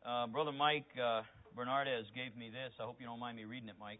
Brother Mike Bernardez gave me this. I hope you don't mind me reading it, Mike.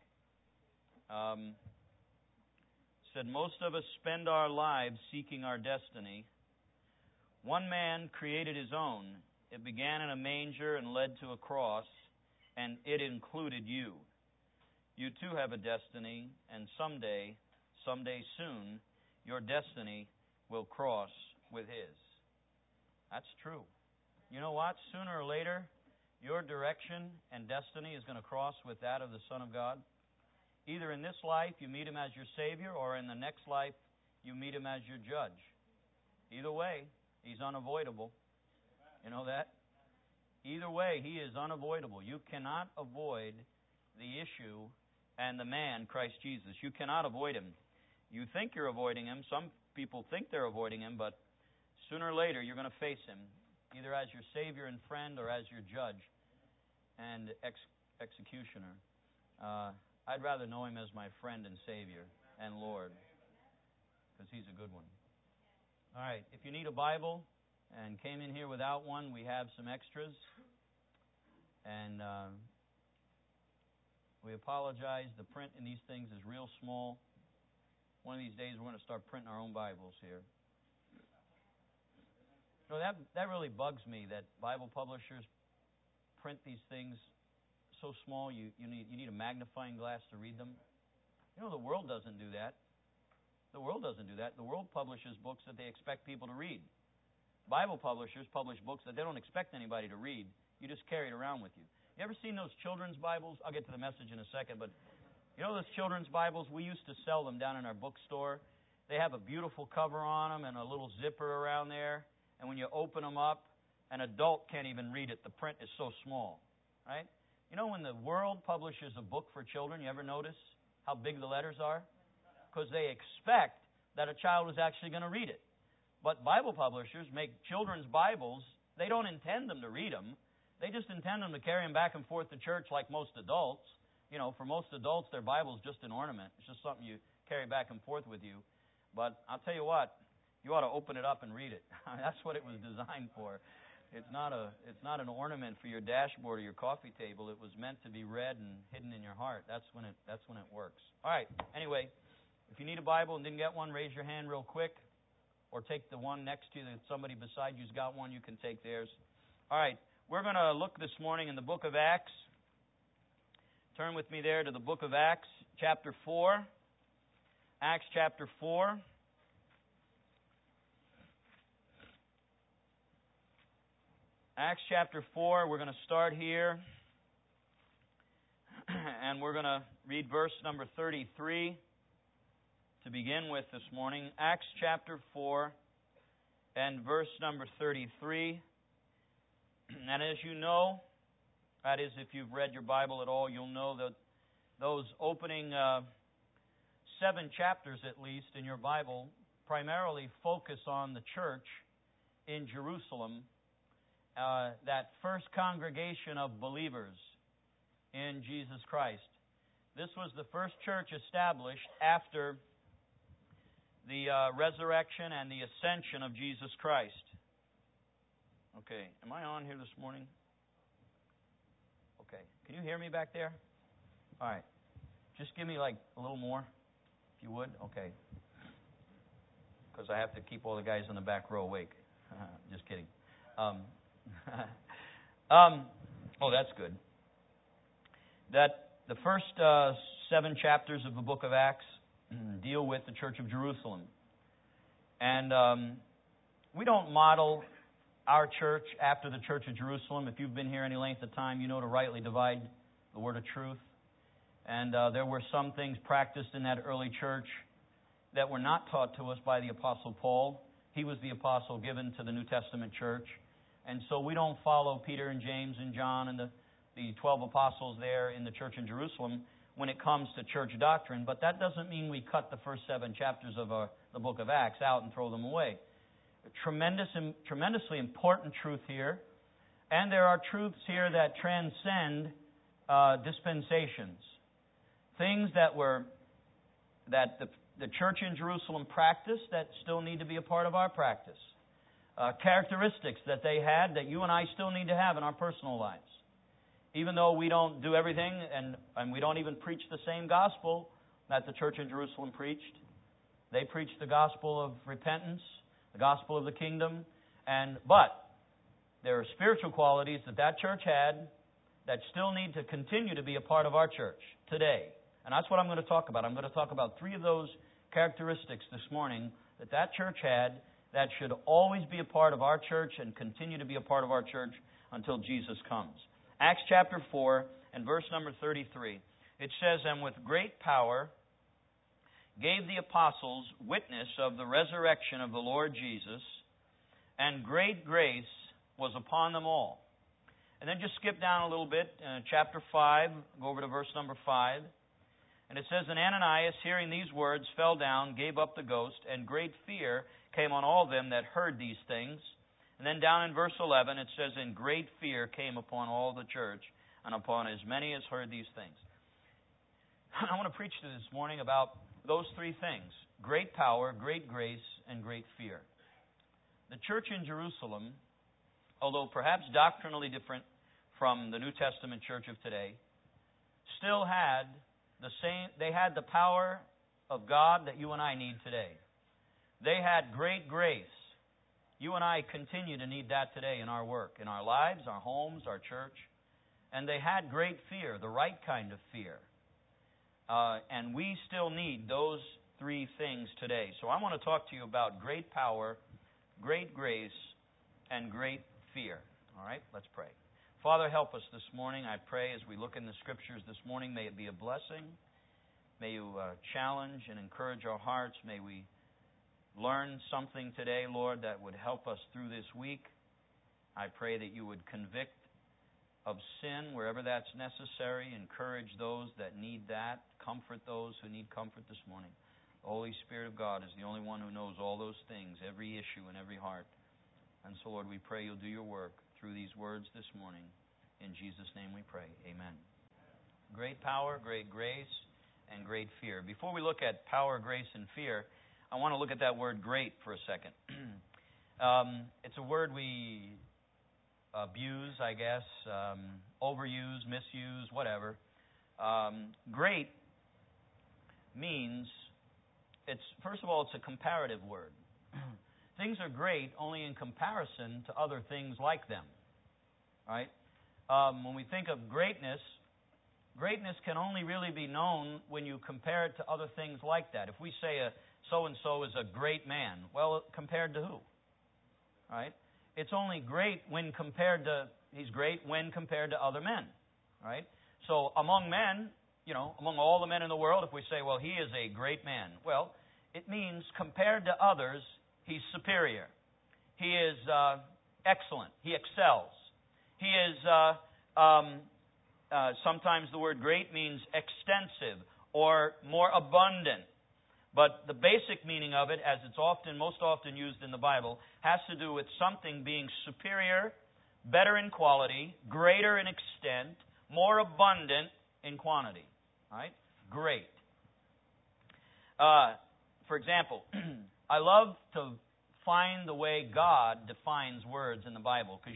Said, most of us spend our lives seeking our destiny. One man created his own. It began in a manger and led to a cross, and it included you. You too have a destiny, and someday soon, your destiny will cross with his. That's true. You know what? Sooner or later, your direction and destiny is going to cross with that of the Son of God. Either in this life you meet Him as your Savior, or in the next life you meet Him as your judge. Either way, He's unavoidable. You know that? Either way, He is unavoidable. You cannot avoid the issue and the man, Christ Jesus. You cannot avoid Him. You think you're avoiding Him. Some people think they're avoiding Him, but sooner or later you're going to face Him, either as your Savior and friend or as your judge and executioner. I'd rather know Him as my friend and Savior and Lord, because He's a good one. All right, if you need a Bible and came in here without one, we have some extras. And we apologize. The print in these things is real small. One of these days we're going to start printing our own Bibles here. You know, that really bugs me, that Bible publishers print these things so small you need a magnifying glass to read them. You know, the world doesn't do that. The world doesn't do that. The world publishes books that they expect people to read. Bible publishers publish books that they don't expect anybody to read. You just carry it around with you. You ever seen those children's Bibles? I'll get to the message in a second, but you know those children's Bibles? We used to sell them down in our bookstore. They have a beautiful cover on them and a little zipper around there. And when you open them up, an adult can't even read it. The print is so small, right? You know, when the world publishes a book for children, you ever notice how big the letters are? Because they expect that a child is actually going to read it. But Bible publishers make children's Bibles. They don't intend them to read them. They just intend them to carry them back and forth to church like most adults. You know, for most adults, their Bible is just an ornament. It's just something you carry back and forth with you. But I'll tell you what, you ought to open it up and read it. That's what it was designed for. It's not an ornament for your dashboard or your coffee table. It was meant to be read and hidden in your heart. That's when it works. All right. Anyway, if you need a Bible and didn't get one, raise your hand real quick, or take the one next to you that somebody beside you's got one. You can take theirs. All right. We're going to look this morning in the book of Acts. Turn with me there to the book of Acts, chapter 4. Acts chapter 4. Acts chapter 4, we're going to start here, and we're going to read verse number 33 to begin with this morning. Acts chapter 4 and verse number 33. And as you know, that is, if you've read your Bible at all, you'll know that those opening 7 chapters, at least, in your Bible primarily focus on the church in Jerusalem, that first congregation of believers in Jesus Christ. This was the first church established after the resurrection and the ascension of Jesus Christ. Okay, am I on here this morning? Okay, can you hear me back there? All right, just give me like a little more, if you would. Okay, because I have to keep all the guys in the back row awake. Just kidding. Oh, that's good. That the first 7 chapters of the book of Acts deal with the Church of Jerusalem. And we don't model our church after the Church of Jerusalem. If you've been here any length of time, you know to rightly divide the word of truth. And there were some things practiced in that early church that were not taught to us by the Apostle Paul. He was the apostle given to the New Testament church. And so we don't follow Peter and James and John and the 12 apostles there in the church in Jerusalem when it comes to church doctrine. But that doesn't mean we cut the first 7 chapters of the book of Acts out and throw them away. Tremendously important truth here. And there are truths here that transcend dispensations. Things that the church in Jerusalem practiced that still need to be a part of our practice. characteristics that they had that you and I still need to have in our personal lives. Even though we don't do everything and we don't even preach the same gospel that the church in Jerusalem preached. They preached the gospel of repentance, the gospel of the kingdom, but there are spiritual qualities that church had that still need to continue to be a part of our church today. And that's what I'm going to talk about. I'm going to talk about 3 of those characteristics this morning that church had that should always be a part of our church and continue to be a part of our church until Jesus comes. Acts chapter 4 and verse number 33. It says, "And with great power gave the apostles witness of the resurrection of the Lord Jesus, and great grace was upon them all." And then just skip down a little bit, chapter 5, go over to verse number 5. And it says, "And Ananias, hearing these words, fell down, gave up the ghost, and great fear came on all them that heard these things." And then down in verse 11, it says, "And great fear came upon all the church, and upon as many as heard these things." I want to preach to you this morning about those 3 things: great power, great grace, and great fear. The church in Jerusalem, although perhaps doctrinally different from the New Testament church of today, still had the power of God that you and I need today. They had great grace. You and I continue to need that today in our work, in our lives, our homes, our church. And they had great fear, the right kind of fear. And we still need those 3 things today. So I want to talk to you about great power, great grace, and great fear. All right, let's pray. Father, help us this morning. I pray as we look in the Scriptures this morning, may it be a blessing. May you challenge and encourage our hearts. May we learn something today, Lord, that would help us through this week. I pray that you would convict of sin wherever that's necessary. Encourage those that need that. Comfort those who need comfort this morning. The Holy Spirit of God is the only one who knows all those things, every issue in every heart. And so, Lord, we pray you'll do your work through these words this morning. In Jesus' name we pray. Amen. Great power, great grace, and great fear. Before we look at power, grace, and fear, I want to look at that word great for a second. It's a word we abuse, I guess, overuse, misuse, whatever. Great means, first of all, it's a comparative word. Things are great only in comparison to other things like them. Right? When we think of greatness can only really be known when you compare it to other things like that. If we say so-and-so is a great man, well, compared to who? Right? It's only great he's great when compared to other men. Right? So among men, among all the men in the world, if we say, well, he is a great man, well, it means compared to others, he's superior. He is excellent. He excels. He is, sometimes the word great means extensive or more abundant. But the basic meaning of it, as it's most often used in the Bible, has to do with something being superior, better in quality, greater in extent, more abundant in quantity. Right? Great. For example, I love to find the way God defines words in the Bible. Because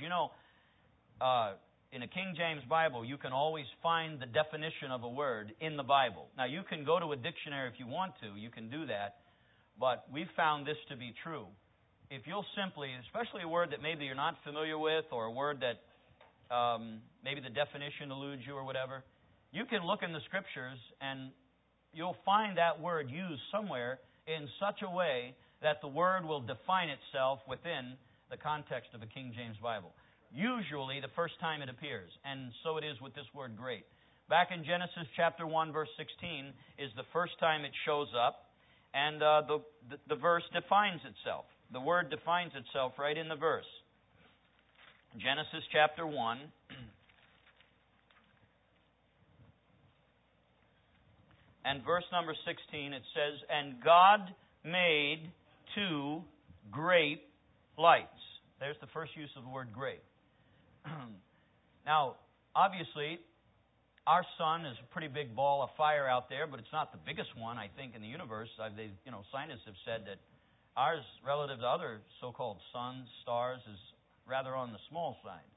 in a King James Bible, you can always find the definition of a word in the Bible. Now, you can go to a dictionary if you want to. You can do that. But we've found this to be true. If you'll simply, especially a word that maybe you're not familiar with, or a word that maybe the definition eludes you or whatever, you can look in the Scriptures and you'll find that word used somewhere in such a way that the word will define itself within the context of a King James Bible. Usually the first time it appears, and so it is with this word great. Back in Genesis chapter 1, verse 16 is the first time it shows up, and the verse defines itself. The word defines itself right in the verse. Genesis chapter 1. And verse number 16, it says, "And God made 2 great lights." There's the first use of the word great. Now, obviously, our sun is a pretty big ball of fire out there, but it's not the biggest one, I think, in the universe. Scientists have said that Ours, relative to other so-called suns, stars, is rather on the small side.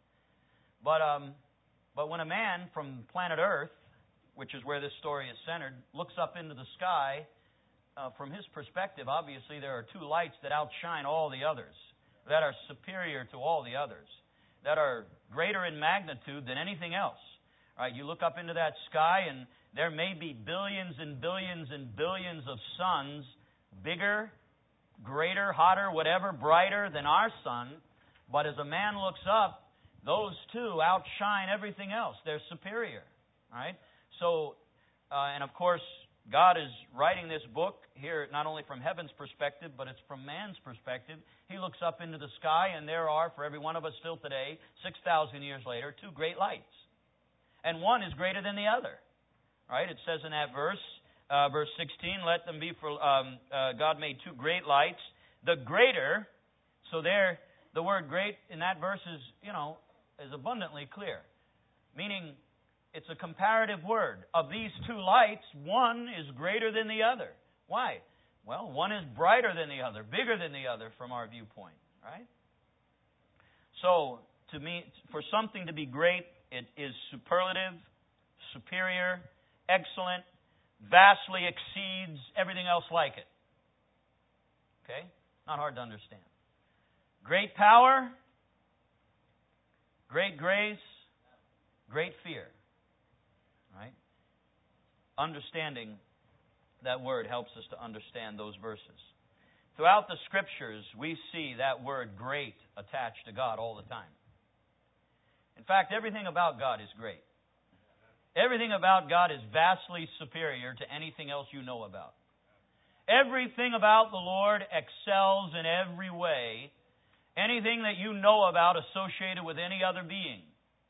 But when a man from planet Earth, which is where this story is centered, looks up into the sky, from his perspective, obviously there are two lights that outshine all the others, that are superior to all the others, that are greater in magnitude than anything else. Right? You look up into that sky, and there may be billions and billions and billions of suns, bigger, greater, hotter, whatever, brighter than our sun. But as a man looks up, those two outshine everything else. They're superior. Right? So, and of course, God is writing this book here not only from heaven's perspective, but it's from man's perspective. He looks up into the sky, and there are, for every one of us still today, 6,000 years later, two great lights. And one is greater than the other. Right? It says in that verse, verse 16, let them be for, God made two great lights. The greater, so there, the word great in that verse is, is abundantly clear. Meaning, it's a comparative word. Of these two lights, one is greater than the other. Why? Well, one is brighter than the other, bigger than the other from our viewpoint, right? So, to me, for something to be great, it is superlative, superior, excellent, vastly exceeds everything else like it. Okay? Not hard to understand. Great power, great grace, great fear. Right? Understanding that word helps us to understand those verses. Throughout the Scriptures, we see that word great attached to God all the time. In fact, everything about God is great. Everything about God is vastly superior to anything else you know about. Everything about the Lord excels in every way anything that you know about associated with any other being.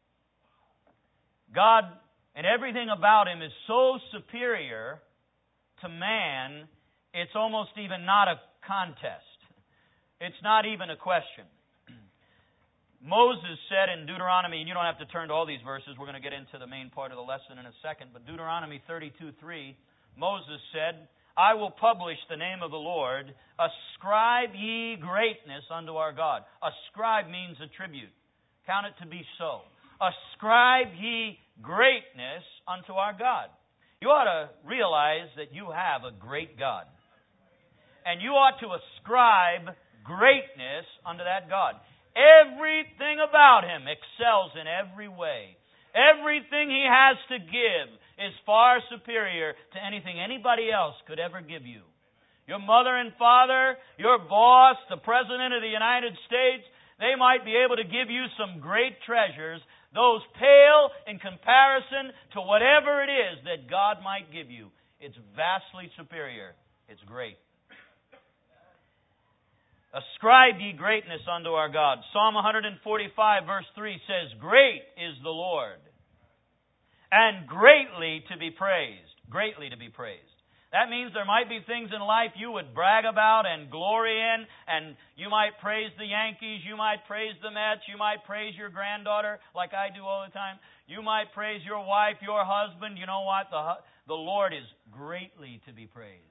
God and everything about Him is so superior to man, it's almost even not a contest. It's not even a question. Moses said in Deuteronomy, and you don't have to turn to all these verses, we're going to get into the main part of the lesson in a second, but Deuteronomy 32:3, Moses said, I will publish the name of the Lord, ascribe ye greatness unto our God. Ascribe means attribute. Count it to be so. Ascribe ye greatness unto our God. You ought to realize that you have a great God. And you ought to ascribe greatness unto that God. Everything about Him excels in every way. Everything He has to give is far superior to anything anybody else could ever give you. Your mother and father, your boss, the President of the United States, they might be able to give you some great treasures. Those pale in comparison to whatever it is that God might give you. It's vastly superior. It's great. Ascribe ye greatness unto our God. Psalm 145 verse 3 says, Great is the Lord, and greatly to be praised. Greatly to be praised. That means there might be things in life you would brag about and glory in, and you might praise the Yankees, you might praise the Mets, you might praise your granddaughter like I do all the time. You might praise your wife, your husband. You know what? The Lord is greatly to be praised.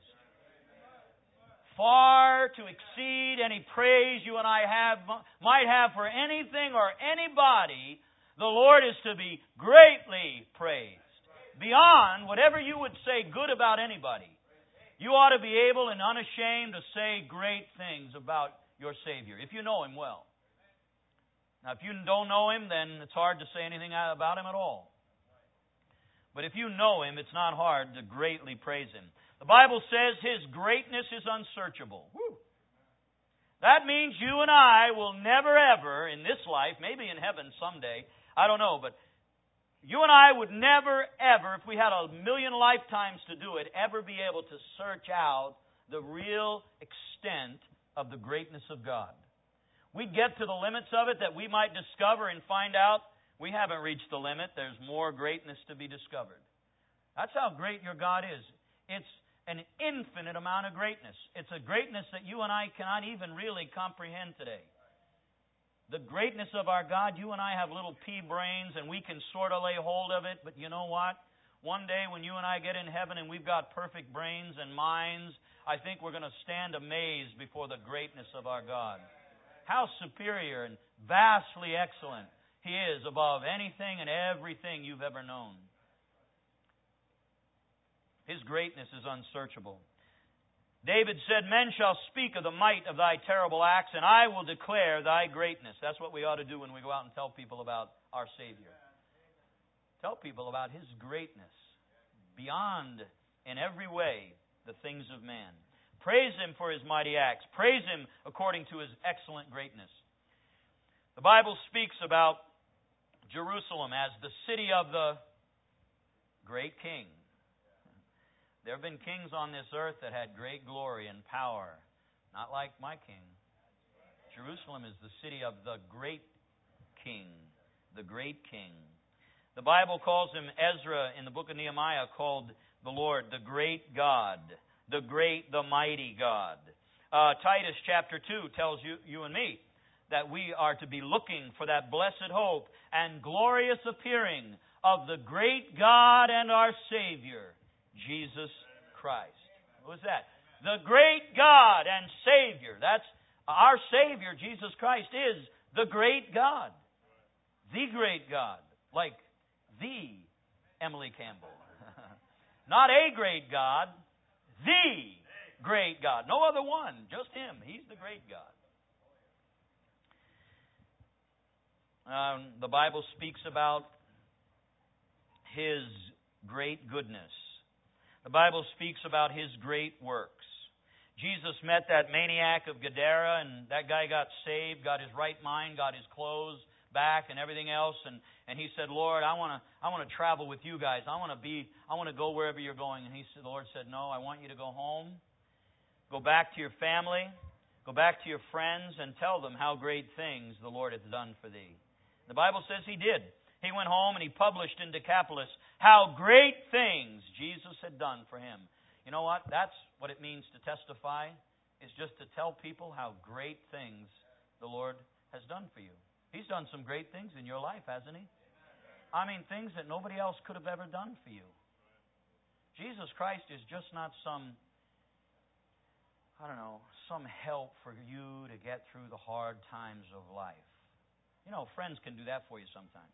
Far to exceed any praise you and I might have for anything or anybody, the Lord is to be greatly praised. Beyond whatever you would say good about anybody, you ought to be able and unashamed to say great things about your Savior, if you know Him well. Now, if you don't know Him, then it's hard to say anything about Him at all. But if you know Him, it's not hard to greatly praise Him. The Bible says His greatness is unsearchable. Woo. That means you and I will never ever, in this life, maybe in heaven someday, I don't know, but you and I would never, ever, if we had 1,000,000 lifetimes to do it, ever be able to search out the real extent of the greatness of God. We'd get to the limits of it that we might discover and find out we haven't reached the limit. There's more greatness to be discovered. That's how great your God is. It's an infinite amount of greatness. It's a greatness that you and I cannot even really comprehend today. The greatness of our God, you and I have little pea brains and we can sort of lay hold of it, but you know what? One day when you and I get in heaven and we've got perfect brains and minds, I think we're going to stand amazed before the greatness of our God. How superior and vastly excellent He is above anything and everything you've ever known. His greatness is unsearchable. David said, men shall speak of the might of Thy terrible acts, and I will declare Thy greatness. That's what we ought to do when we go out and tell people about our Savior. Tell people about His greatness, beyond, in every way, the things of man. Praise Him for His mighty acts. Praise Him according to His excellent greatness. The Bible speaks about Jerusalem as the city of the great King. There have been kings on this earth that had great glory and power, not like my king. Jerusalem is the city of the great King, the great King. The Bible calls him, Ezra in the book of Nehemiah called the Lord the great God, the great, the mighty God. Titus chapter 2 tells you and me that we are to be looking for that blessed hope and glorious appearing of the great God and our Savior, Jesus Christ. What was that? The great God and Savior. That's our Savior, Jesus Christ, is the great God. The great God. Like the Emily Campbell. Not a great God, the great God. No other one, just Him. He's the great God. The Bible speaks about His great goodness. The Bible speaks about His great works. Jesus met that maniac of Gadara, and that guy got saved, got his right mind, got his clothes back and everything else, and he said, Lord, I want to travel with you guys. I want to go wherever you're going. And the Lord said, no, I want you to go home, go back to your family, go back to your friends, and tell them how great things the Lord hath done for thee. The Bible says He did. He went home and he published in Decapolis how great things Jesus had done for him. You know what? That's what it means to testify, is just to tell people how great things the Lord has done for you. He's done some great things in your life, hasn't He? I mean, things that nobody else could have ever done for you. Jesus Christ is just not some help for you to get through the hard times of life. You know, friends can do that for you sometimes.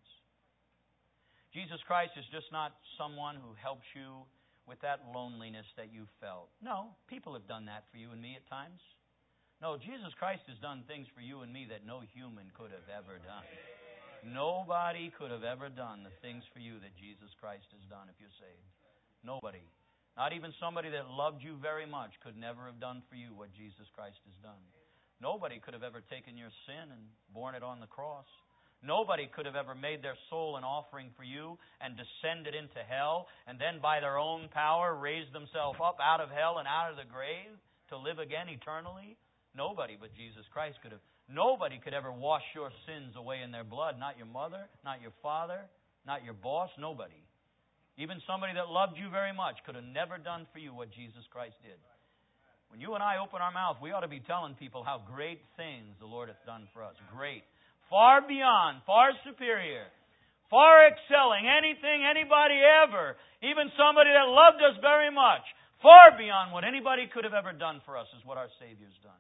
Jesus Christ is just not someone who helps you with that loneliness that you felt. No, people have done that for you and me at times. No, Jesus Christ has done things for you and me that no human could have ever done. Nobody could have ever done the things for you that Jesus Christ has done if you're saved. Nobody. Not even somebody that loved you very much could never have done for you what Jesus Christ has done. Nobody could have ever taken your sin and borne it on the cross. Nobody could have ever made their soul an offering for you and descended into hell and then by their own power raised themselves up out of hell and out of the grave to live again eternally. Nobody but Jesus Christ could have. Nobody could ever wash your sins away in their blood. Not your mother, not your father, not your boss, nobody. Even somebody that loved you very much could have never done for you what Jesus Christ did. When you and I open our mouth, we ought to be telling people how great things the Lord hath done for us. Great. Far beyond, far superior, far excelling anything anybody ever, even somebody that loved us very much, far beyond what anybody could have ever done for us is what our Savior's done.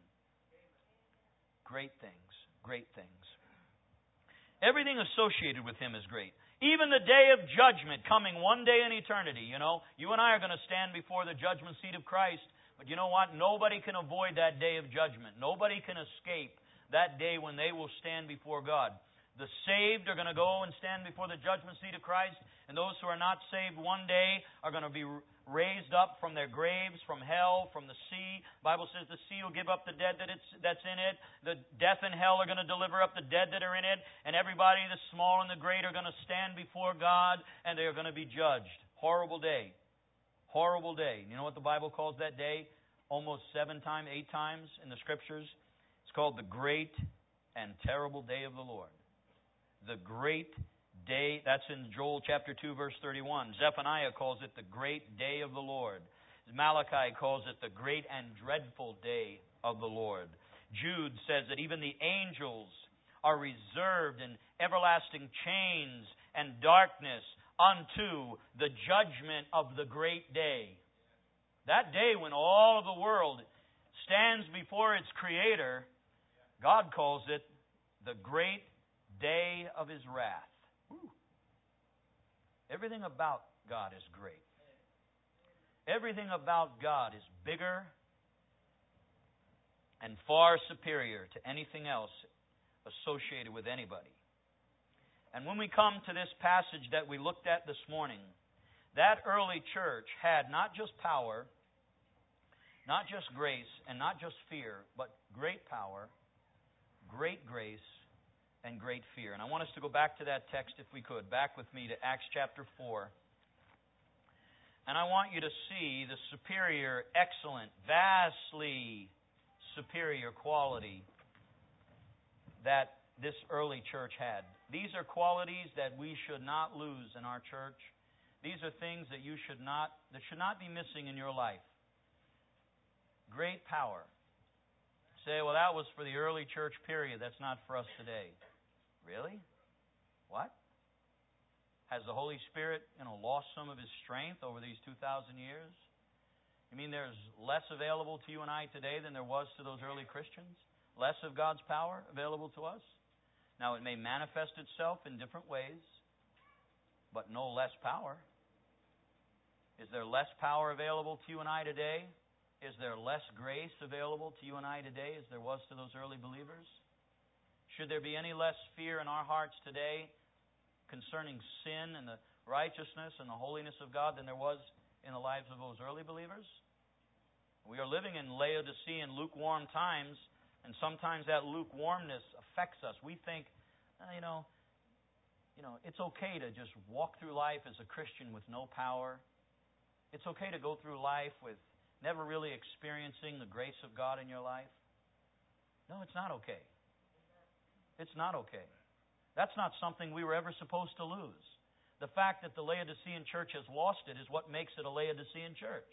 Great things, great things. Everything associated with Him is great. Even the day of judgment coming one day in eternity, you know, you and I are going to stand before the judgment seat of Christ, but you know what? Nobody can avoid that day of judgment. Nobody can escape that day when they will stand before God. The saved are going to go and stand before the judgment seat of Christ, and those who are not saved one day are going to be raised up from their graves, from hell, from the sea. The Bible says the sea will give up the dead that's in it. The death and hell are going to deliver up the dead that are in it, and everybody, the small and the great, are going to stand before God, and they are going to be judged. Horrible day. Horrible day. You know what the Bible calls that day? Almost 8 times in the Scriptures. It's called the great and terrible day of the Lord. The great day, that's in Joel chapter 2, verse 31. Zephaniah calls it the great day of the Lord. Malachi calls it the great and dreadful day of the Lord. Jude says that even the angels are reserved in everlasting chains and darkness unto the judgment of the great day. That day when all of the world stands before its Creator, God calls it the great day of His wrath. Woo. Everything about God is great. Everything about God is bigger and far superior to anything else associated with anybody. And when we come to this passage that we looked at this morning, that early church had not just power, not just grace, and not just fear, but great power, great grace, and great fear. And I want us to go back to that text if we could. Back with me to Acts chapter 4. And I want you to see the superior, excellent, vastly superior quality that this early church had. These are qualities that we should not lose in our church. These are things that should not be missing in your life. Great power. Say, well, that was for the early church period. That's not for us today. Really? What? Has the Holy Spirit, lost some of His strength over these 2,000 years? You mean there's less available to you and I today than there was to those early Christians? Less of God's power available to us? Now, it may manifest itself in different ways, but no less power. Is there less power available to you and I today? Is there less grace available to you and I today as there was to those early believers? Should there be any less fear in our hearts today concerning sin and the righteousness and the holiness of God than there was in the lives of those early believers? We are living in Laodicean lukewarm times, and sometimes that lukewarmness affects us. We think, it's okay to just walk through life as a Christian with no power. It's okay to go through life with never really experiencing the grace of God in your life. No, it's not okay. It's not okay. That's not something we were ever supposed to lose. The fact that the Laodicean church has lost it is what makes it a Laodicean church.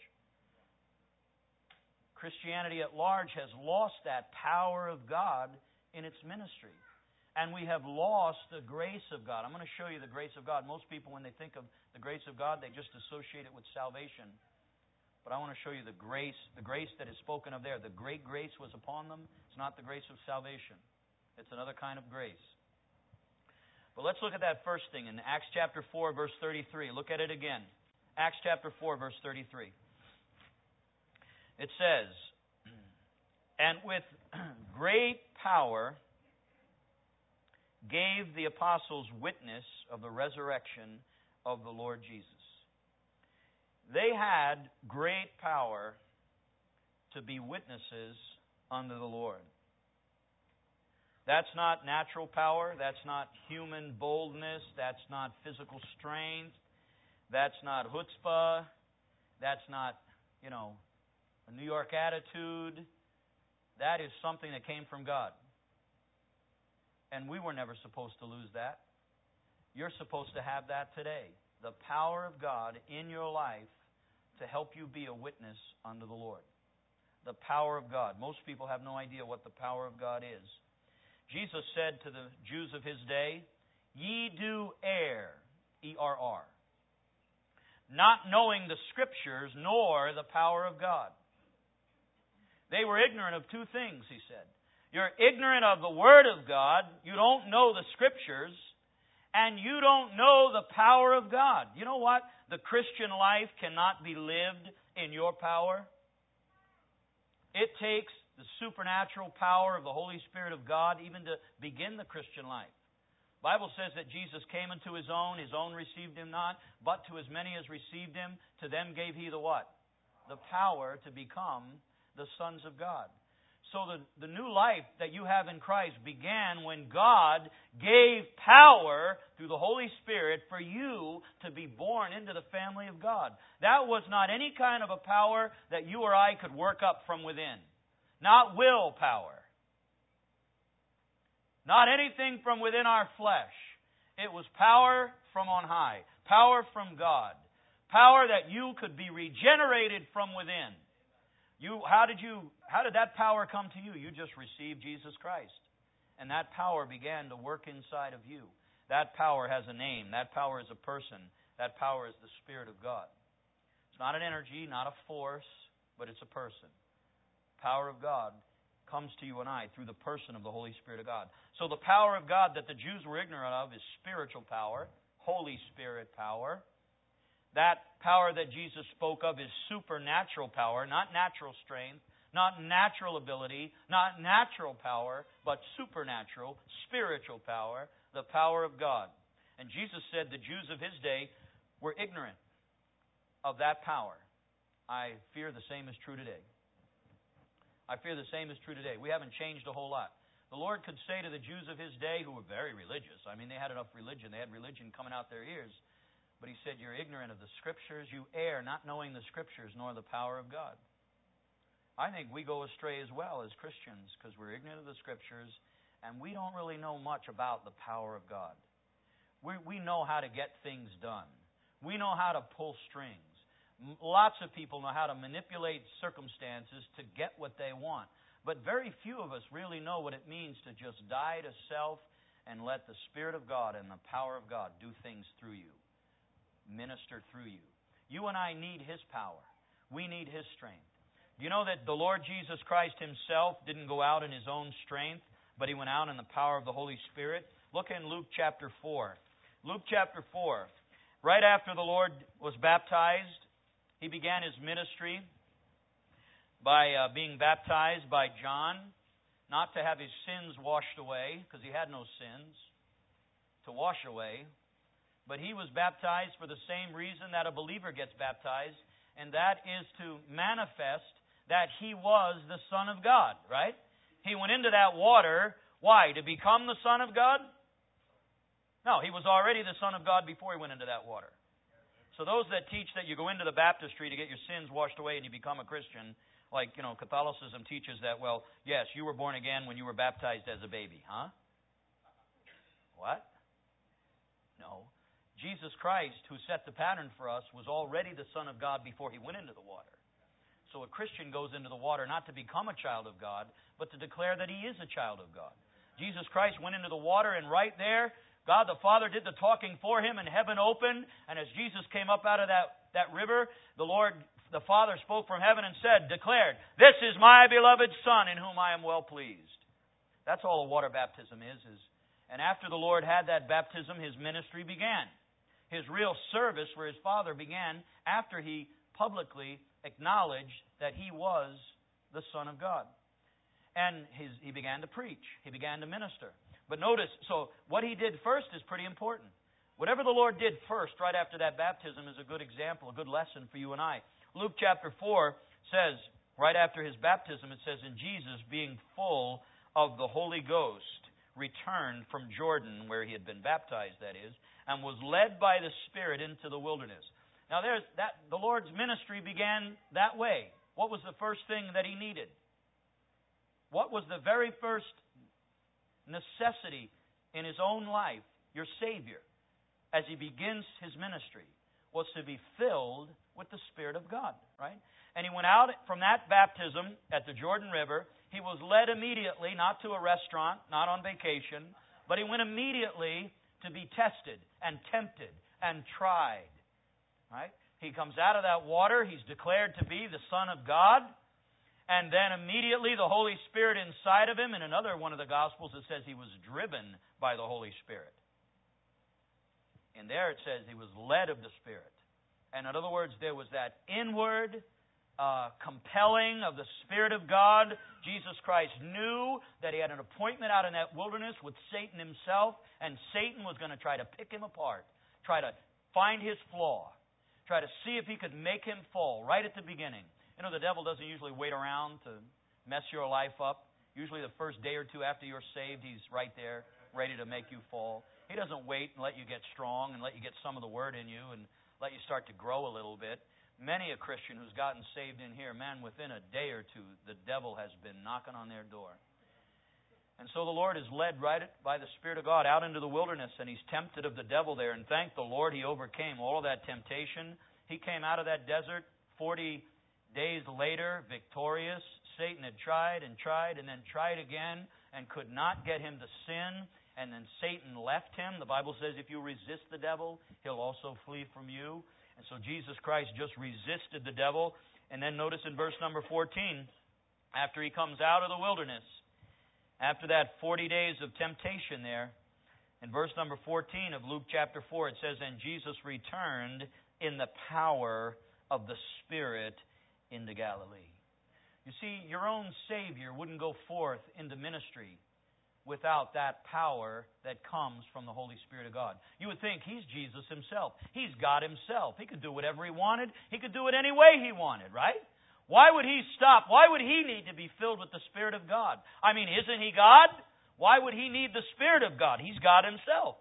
Christianity at large has lost that power of God in its ministry. And we have lost the grace of God. I'm going to show you the grace of God. Most people, when they think of the grace of God, they just associate it with salvation. But I want to show you the grace that is spoken of there. The great grace was upon them. It's not the grace of salvation. It's another kind of grace. But let's look at that first thing in Acts chapter 4, verse 33. Look at it again. Acts chapter 4, verse 33. It says, "And with great power gave the apostles witness of the resurrection of the Lord Jesus." They had great power to be witnesses unto the Lord. That's not natural power. That's not human boldness. That's not physical strength. That's not chutzpah. That's not, a New York attitude. That is something that came from God. And we were never supposed to lose that. You're supposed to have that today. The power of God in your life to help you be a witness unto the Lord. The power of God. Most people have no idea what the power of God is. Jesus said to the Jews of His day, "Ye do err," E-R-R, "not knowing the Scriptures nor the power of God." They were ignorant of two things, He said. You're ignorant of the Word of God, you don't know the Scriptures, and you don't know the power of God. You know what? The Christian life cannot be lived in your power. It takes the supernatural power of the Holy Spirit of God even to begin the Christian life. The Bible says that Jesus came unto His own received Him not, but to as many as received Him, to them gave He the what? The power to become the sons of God. So the new life that you have in Christ began when God gave power through the Holy Spirit for you to be born into the family of God. That was not any kind of a power that you or I could work up from within. Not willpower. Not anything from within our flesh. It was power from on high. Power from God. Power that you could be regenerated from within. How did that power come to you? You just received Jesus Christ. And that power began to work inside of you. That power has a name. That power is a person. That power is the Spirit of God. It's not an energy, not a force, but it's a person. Power of God comes to you and I through the person of the Holy Spirit of God. So the power of God that the Jews were ignorant of is spiritual power, Holy Spirit power. That power that Jesus spoke of is supernatural power, not natural strength, not natural ability, not natural power, but supernatural, spiritual power, the power of God. And Jesus said the Jews of His day were ignorant of that power. I fear the same is true today. I fear the same is true today. We haven't changed a whole lot. The Lord could say to the Jews of His day, who were very religious, I mean, they had enough religion. They had religion coming out their ears. But He said, you're ignorant of the Scriptures. You err, not knowing the Scriptures, nor the power of God. I think we go astray as well as Christians because we're ignorant of the Scriptures and we don't really know much about the power of God. We know how to get things done. We know how to pull strings. Lots of people know how to manipulate circumstances to get what they want. But very few of us really know what it means to just die to self and let the Spirit of God and the power of God do things through you, minister through you. You and I need His power. We need His strength. Do you know that the Lord Jesus Christ Himself didn't go out in His own strength, but He went out in the power of the Holy Spirit? Look in Luke chapter 4. Luke chapter 4. Right after the Lord was baptized, He began His ministry by being baptized by John, not to have his sins washed away, because he had no sins to wash away, but he was baptized for the same reason that a believer gets baptized, and that is to manifest that he was the Son of God, right? He went into that water, why? To become the Son of God? No, he was already the Son of God before he went into that water. So those that teach that you go into the baptistry to get your sins washed away and you become a Christian, like, Catholicism teaches that, well, yes, you were born again when you were baptized as a baby, huh? What? No. Jesus Christ, who set the pattern for us, was already the Son of God before He went into the water. So a Christian goes into the water not to become a child of God, but to declare that he is a child of God. Jesus Christ went into the water, and right there, God the Father did the talking for Him, and heaven opened. And as Jesus came up out of that river, the Lord, the Father, spoke from heaven and said, declared, "This is my beloved Son, in whom I am well pleased." That's all a water baptism is. And after the Lord had that baptism, His ministry began. His real service for His Father began after He publicly acknowledged that He was the Son of God. And He began to preach. He began to minister. But notice, so what He did first is pretty important. Whatever the Lord did first, right after that baptism, is a good example, a good lesson for you and I. Luke chapter 4 says, right after His baptism, it says, "And Jesus, being full of the Holy Ghost, returned from Jordan," where He had been baptized, that is, "and was led by the Spirit into the wilderness." Now the Lord's ministry began that way. What was the first thing that He needed? What was the very first necessity in His own life, your Savior, as He begins His ministry, was to be filled with the Spirit of God, right? And He went out from that baptism at the Jordan River. He was led immediately, not to a restaurant, not on vacation, but He went immediately to be tested and tempted and tried, right? He comes out of that water. He's declared to be the Son of God. And then immediately the Holy Spirit inside of Him. In another one of the Gospels it says He was driven by the Holy Spirit. And there it says He was led of the Spirit. And in other words, there was that inward compelling of the Spirit of God. Jesus Christ knew that He had an appointment out in that wilderness with Satan himself. And Satan was going to try to pick Him apart. Try to find his flaw. Try to see if he could make Him fall right at the beginning. You know, the devil doesn't usually wait around to mess your life up. Usually the first day or two after you're saved, he's right there, ready to make you fall. He doesn't wait and let you get strong and let you get some of the Word in you and let you start to grow a little bit. Many a Christian who's gotten saved in here, man, within a day or two, the devil has been knocking on their door. And so the Lord is led right by the Spirit of God out into the wilderness, and He's tempted of the devil there. And thank the Lord He overcame all of that temptation. He came out of that desert 40 days later, victorious. Satan had tried and then tried again and could not get Him to sin. and then Satan left him. The Bible says if you resist the devil, he'll also flee from you. And so Jesus Christ just resisted the devil. And then notice in verse number 14, after he comes out of the wilderness, after that 40 days of temptation there, in verse number 14 of Luke chapter 4, it says, "And Jesus returned in the power of the Spirit into Galilee." You see, your own Savior wouldn't go forth into ministry without that power that comes from the Holy Spirit of God. You would think He's Jesus Himself. He's God Himself. He could do whatever He wanted. He could do it any way He wanted, right? Why would He stop? Why would He need to be filled with the Spirit of God? I mean, isn't He God? Why would He need the Spirit of God? He's God Himself.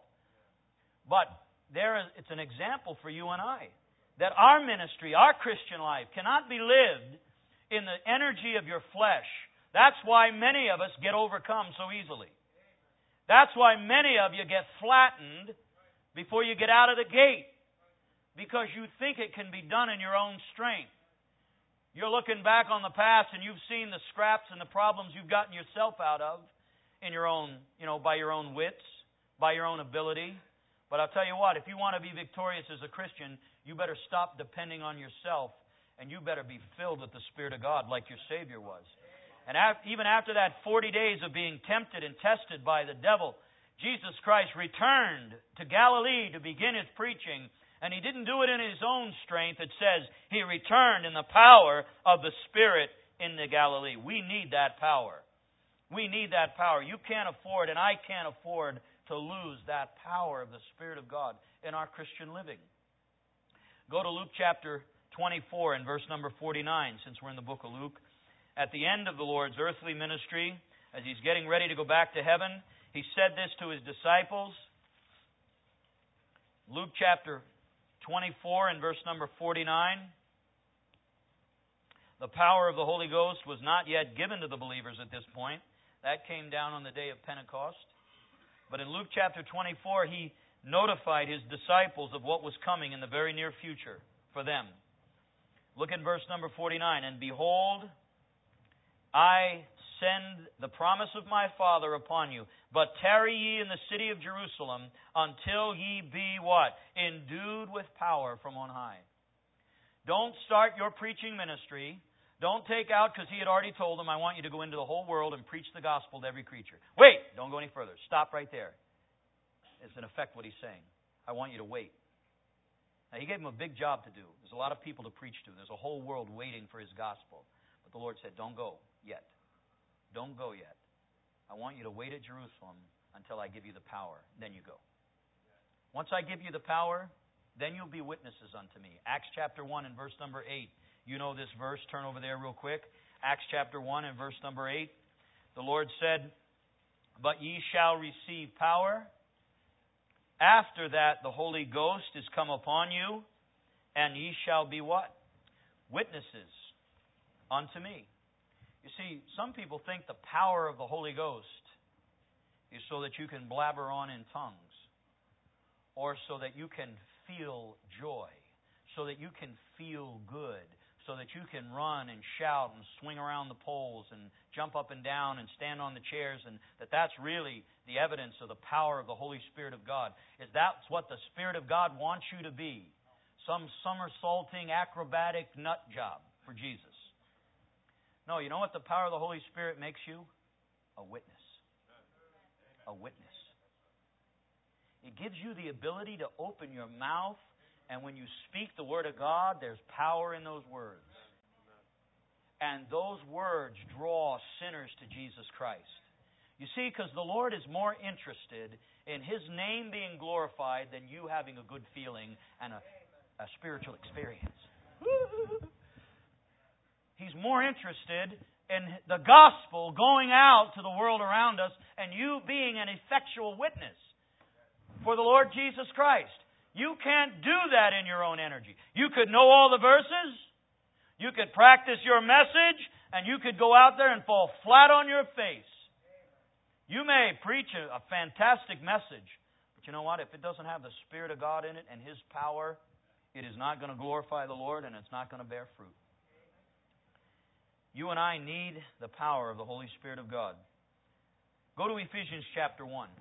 But it's an example for you and I that our ministry, our Christian life, cannot be lived in the energy of your flesh. That's why many of us get overcome so easily. That's why many of you get flattened before you get out of the gate, because you think it can be done in your own strength. You're looking back on the past and you've seen the scraps and the problems you've gotten yourself out of in your own, by your own wits, by your own ability. But I'll tell you what, if you want to be victorious as a Christian, you better stop depending on yourself, and you better be filled with the Spirit of God like your Savior was. And even after that 40 days of being tempted and tested by the devil, Jesus Christ returned to Galilee to begin His preaching. And He didn't do it in His own strength. It says He returned in the power of the Spirit into Galilee. We need that power. We need that power. You can't afford, and I can't afford, to lose that power of the Spirit of God in our Christian living. Go to Luke chapter 24 and verse number 49, since we're in the book of Luke. At the end of the Lord's earthly ministry, as He's getting ready to go back to heaven, He said this to His disciples. Luke chapter 24 and verse number 49. The power of the Holy Ghost was not yet given to the believers at this point. That came down on the day of Pentecost. But in Luke chapter 24, He notified His disciples of what was coming in the very near future for them. Look at verse number 49. And behold, I send the promise of my Father upon you, but tarry ye in the city of Jerusalem until ye be what? Endued with power from on high. Don't start your preaching ministry. Don't take out, because He had already told them, I want you to go into the whole world and preach the gospel to every creature. Wait! Don't go any further. Stop right there. It's in effect what He's saying. I want you to wait. Now, He gave them a big job to do. There's a lot of people to preach to. There's a whole world waiting for His gospel. But the Lord said, don't go yet. Don't go yet. I want you to wait at Jerusalem until I give you the power. Then you go. Once I give you the power, then you'll be witnesses unto me. Acts chapter 1 and verse number 8. You know this verse. Turn over there real quick. Acts chapter 1 and verse number 8. The Lord said, but ye shall receive power. After that, the Holy Ghost is come upon you, and ye shall be what? Witnesses unto me. You see, some people think the power of the Holy Ghost is so that you can blabber on in tongues, or so that you can feel joy, so that you can feel good, so that you can run and shout and swing around the poles and jump up and down and stand on the chairs, and that's really the evidence of the power of the Holy Spirit of God. Is that's what the Spirit of God wants you to be? Some somersaulting, acrobatic nut job for Jesus. No, you know what the power of the Holy Spirit makes you? A witness. A witness. It gives you the ability to open your mouth, and when you speak the Word of God, there's power in those words. And those words draw sinners to Jesus Christ. You see, because the Lord is more interested in His name being glorified than you having a good feeling and a spiritual experience. He's more interested in the gospel going out to the world around us and you being an effectual witness for the Lord Jesus Christ. You can't do that in your own energy. You could know all the verses, you could practice your message, and you could go out there and fall flat on your face. You may preach a fantastic message, but you know what? If it doesn't have the Spirit of God in it and His power, it is not going to glorify the Lord and it's not going to bear fruit. You and I need the power of the Holy Spirit of God. Go to Ephesians chapter 1.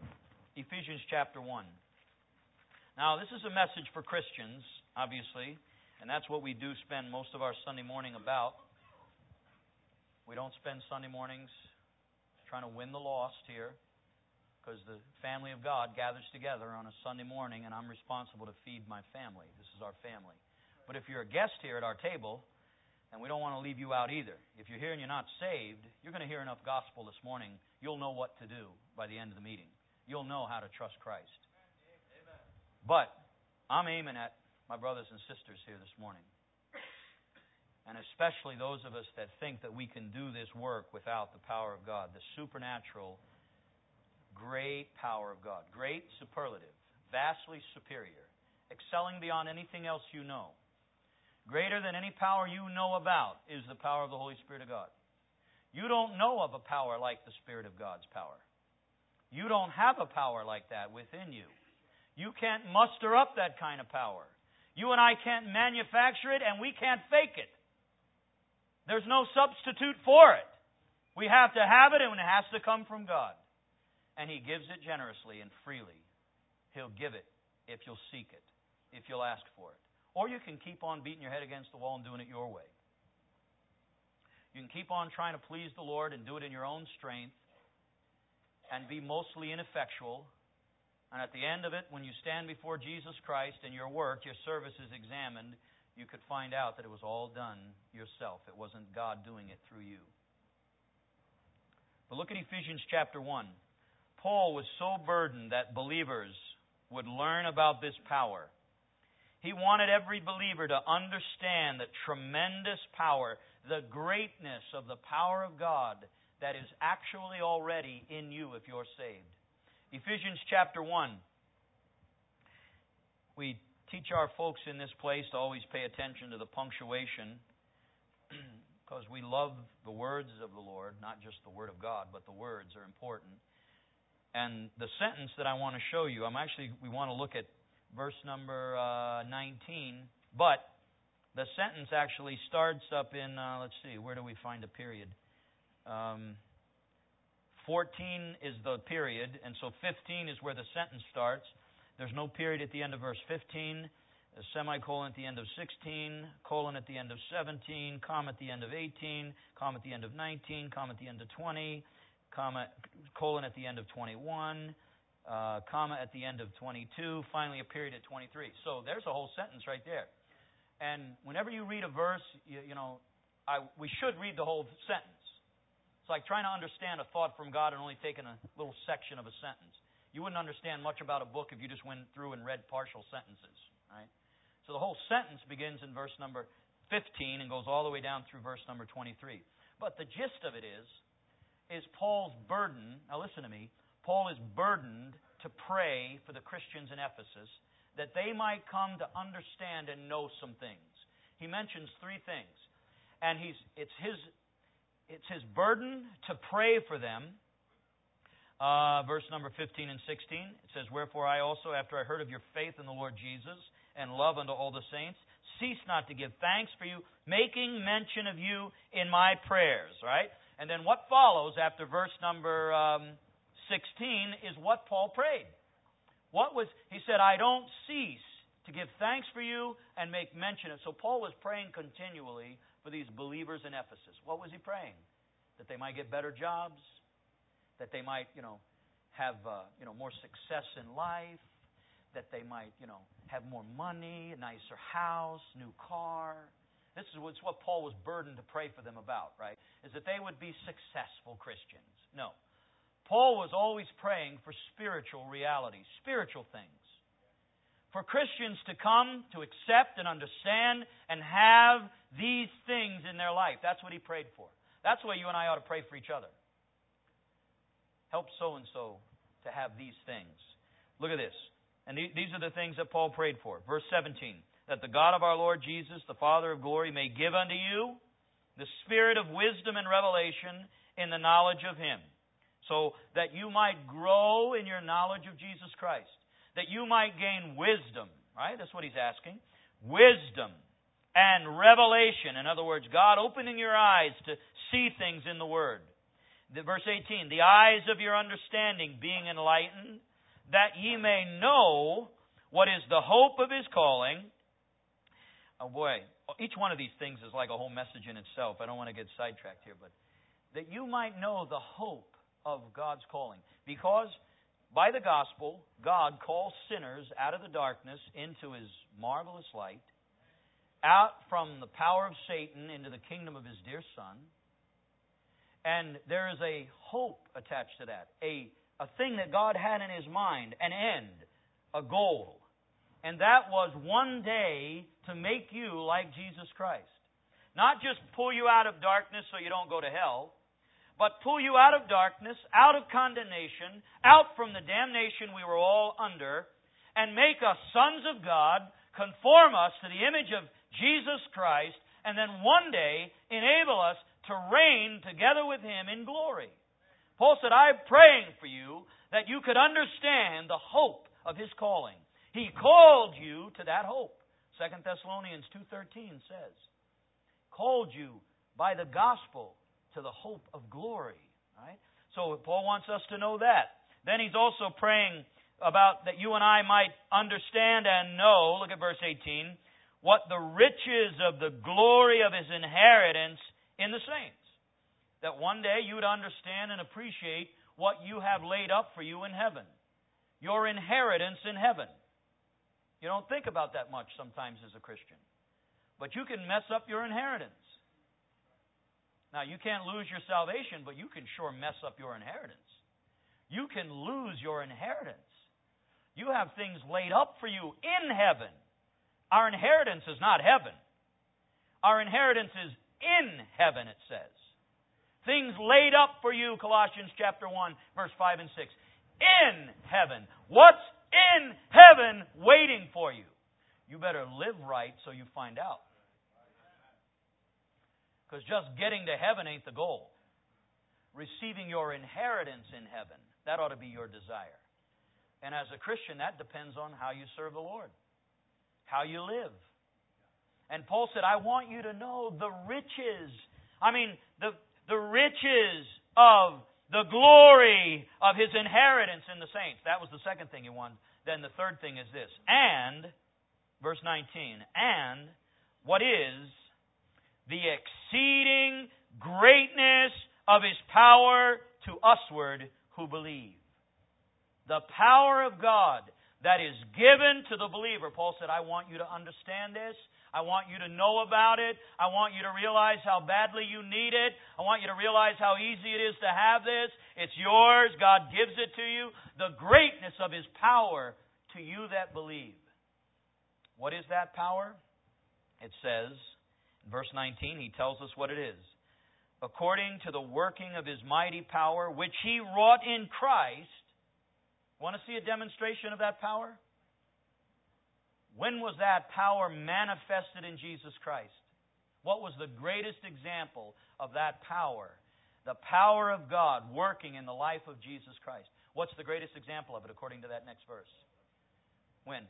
Ephesians chapter 1. Now, this is a message for Christians, obviously, and that's what we do spend most of our Sunday morning about. We don't spend Sunday mornings trying to win the lost here, because the family of God gathers together on a Sunday morning, and I'm responsible to feed my family. This is our family. But if you're a guest here at our table, and we don't want to leave you out either. If you're here and you're not saved, you're going to hear enough gospel this morning, you'll know what to do by the end of the meeting. You'll know how to trust Christ. But I'm aiming at my brothers and sisters here this morning, and especially those of us that think that we can do this work without the power of God, the supernatural, great power of God. Great, superlative, vastly superior, excelling beyond anything else you know. Greater than any power you know about is the power of the Holy Spirit of God. You don't know of a power like the Spirit of God's power. You don't have a power like that within you. You can't muster up that kind of power. You and I can't manufacture it, and we can't fake it. There's no substitute for it. We have to have it, and it has to come from God. And He gives it generously and freely. He'll give it if you'll seek it, if you'll ask for it. Or you can keep on beating your head against the wall and doing it your way. You can keep on trying to please the Lord and do it in your own strength and be mostly ineffectual. And at the end of it, when you stand before Jesus Christ and your work, your service is examined, you could find out that it was all done yourself. It wasn't God doing it through you. But look at Ephesians chapter 1. Paul was so burdened that believers would learn about this power. He wanted every believer to understand the tremendous power, the greatness of the power of God that is actually already in you if you're saved. Ephesians chapter 1. We teach our folks in this place to always pay attention to the punctuation because we love the words of the Lord, not just the Word of God, but the words are important. And the sentence that I want to show you, we want to look at verse number 19, but the sentence actually starts up in, let's see, where do we find a period? 14 is the period, and so 15 is where the sentence starts. There's no period at the end of verse 15, a semicolon at the end of 16, colon at the end of 17, comma at the end of 18, comma at the end of 19, comma at the end of 20, colon at the end of 21, comma at the end of 22, finally a period at 23. So there's a whole sentence right there. And whenever you read a verse, we should read the whole sentence. It's like trying to understand a thought from God and only taking a little section of a sentence. You wouldn't understand much about a book if you just went through and read partial sentences, right? So the whole sentence begins in verse number 15 and goes all the way down through verse number 23. But the gist of it is Paul's burden. Now listen to me. Paul is burdened to pray for the Christians in Ephesus that they might come to understand and know some things. He mentions three things. And it's his burden to pray for them. Verse number 15 and 16, it says, "Wherefore I also, after I heard of your faith in the Lord Jesus and love unto all the saints, cease not to give thanks for you, making mention of you in my prayers." Right? And then what follows after verse number 16 is what Paul prayed. He said, "I don't cease to give thanks for you and make mention of." So Paul was praying continually for these believers in Ephesus. What was he praying? That they might get better jobs, that they might, have, more success in life, that they might, have more money, a nicer house, new car. This is what Paul was burdened to pray for them about, right? Is that they would be successful Christians. No. Paul was always praying for spiritual realities, spiritual things. For Christians to come to accept and understand and have these things in their life. That's what he prayed for. That's why you and I ought to pray for each other. Help so-and-so to have these things. Look at this. And these are the things that Paul prayed for. Verse 17. "That the God of our Lord Jesus, the Father of glory, may give unto you the spirit of wisdom and revelation in the knowledge of Him, so that you might grow in your knowledge of Jesus Christ. That you might gain wisdom." Right? That's what he's asking. Wisdom and revelation. In other words, God opening your eyes to see things in the Word. Verse 18. "The eyes of your understanding being enlightened, that ye may know what is the hope of His calling. Oh boy, each one of these things is like a whole message in itself. I don't want to get sidetracked here, but that you might know the hope of God's calling. Because by the gospel, God calls sinners out of the darkness into His marvelous light, out from the power of Satan into the kingdom of His dear Son. And there is a hope attached to that, a thing that God had in His mind, an end, a goal. And that was one day to make you like Jesus Christ. Not just pull you out of darkness so you don't go to hell, but pull you out of darkness, out of condemnation, out from the damnation we were all under, and make us sons of God, conform us to the image of Jesus Christ, and then one day enable us to reign together with Him in glory. Paul said, I'm praying for you that you could understand the hope of His calling. He called you to that hope. 2 Thessalonians 2:13 says, called you by the gospel to the hope of glory. Right? So Paul wants us to know that. Then he's also praying about that you and I might understand and know, look at verse 18, what the riches of the glory of His inheritance in the saints. That one day you would understand and appreciate what you have laid up for you in heaven. Your inheritance in heaven. You don't think about that much sometimes as a Christian. But you can mess up your inheritance. Now, you can't lose your salvation, but you can sure mess up your inheritance. You can lose your inheritance. You have things laid up for you in heaven. Our inheritance is not heaven. Our inheritance is in heaven, it says. Things laid up for you, Colossians chapter 1, verse 5 and 6. In heaven. What's in heaven waiting for you? You better live right so you find out. Because just getting to heaven ain't the goal. Receiving your inheritance in heaven, that ought to be your desire. And as a Christian, that depends on how you serve the Lord, how you live. And Paul said, I want you to know the riches. I mean, the riches of the glory of His inheritance in the saints. That was the second thing he wanted. Then the third thing is this. And, verse 19, and what is the exceeding greatness of His power to usward who believe. The power of God that is given to the believer. Paul said, I want you to understand this. I want you to know about it. I want you to realize how badly you need it. I want you to realize how easy it is to have this. It's yours. God gives it to you. The greatness of His power to you that believe. What is that power? It says, in verse 19, he tells us what it is. According to the working of His mighty power, which He wrought in Christ. Want to see a demonstration of that power? When was that power manifested in Jesus Christ? What was the greatest example of that power? The power of God working in the life of Jesus Christ. What's the greatest example of it according to that next verse? When?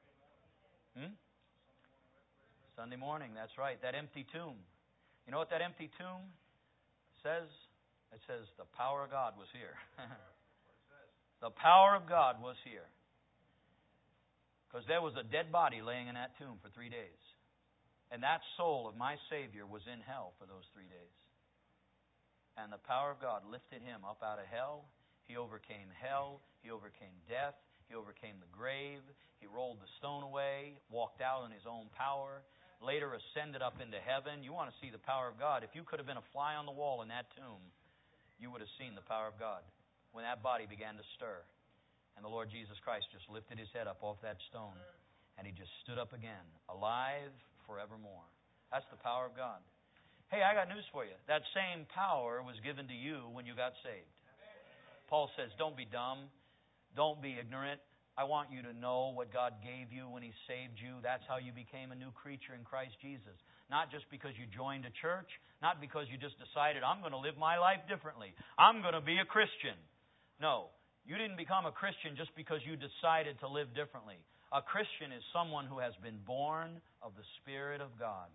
Sunday morning, that's right. That empty tomb. You know what that empty tomb says? It says the power of God was here. The power of God was here. Because there was a dead body laying in that tomb for 3 days. And that soul of my Savior was in hell for those 3 days. And the power of God lifted Him up out of hell. He overcame hell. He overcame death. He overcame the grave. He rolled the stone away, walked out in His own power, later ascended up into heaven. You want to see the power of God. If you could have been a fly on the wall in that tomb, you would have seen the power of God when that body began to stir. And the Lord Jesus Christ just lifted His head up off that stone, and He just stood up again, alive forevermore. That's the power of God. Hey, I got news for you. That same power was given to you when you got saved. Paul says, don't be dumb. Don't be ignorant. I want you to know what God gave you when He saved you. That's how you became a new creature in Christ Jesus. Not just because you joined a church. Not because you just decided, I'm going to live my life differently. I'm going to be a Christian. No. You didn't become a Christian just because you decided to live differently. A Christian is someone who has been born of the Spirit of God,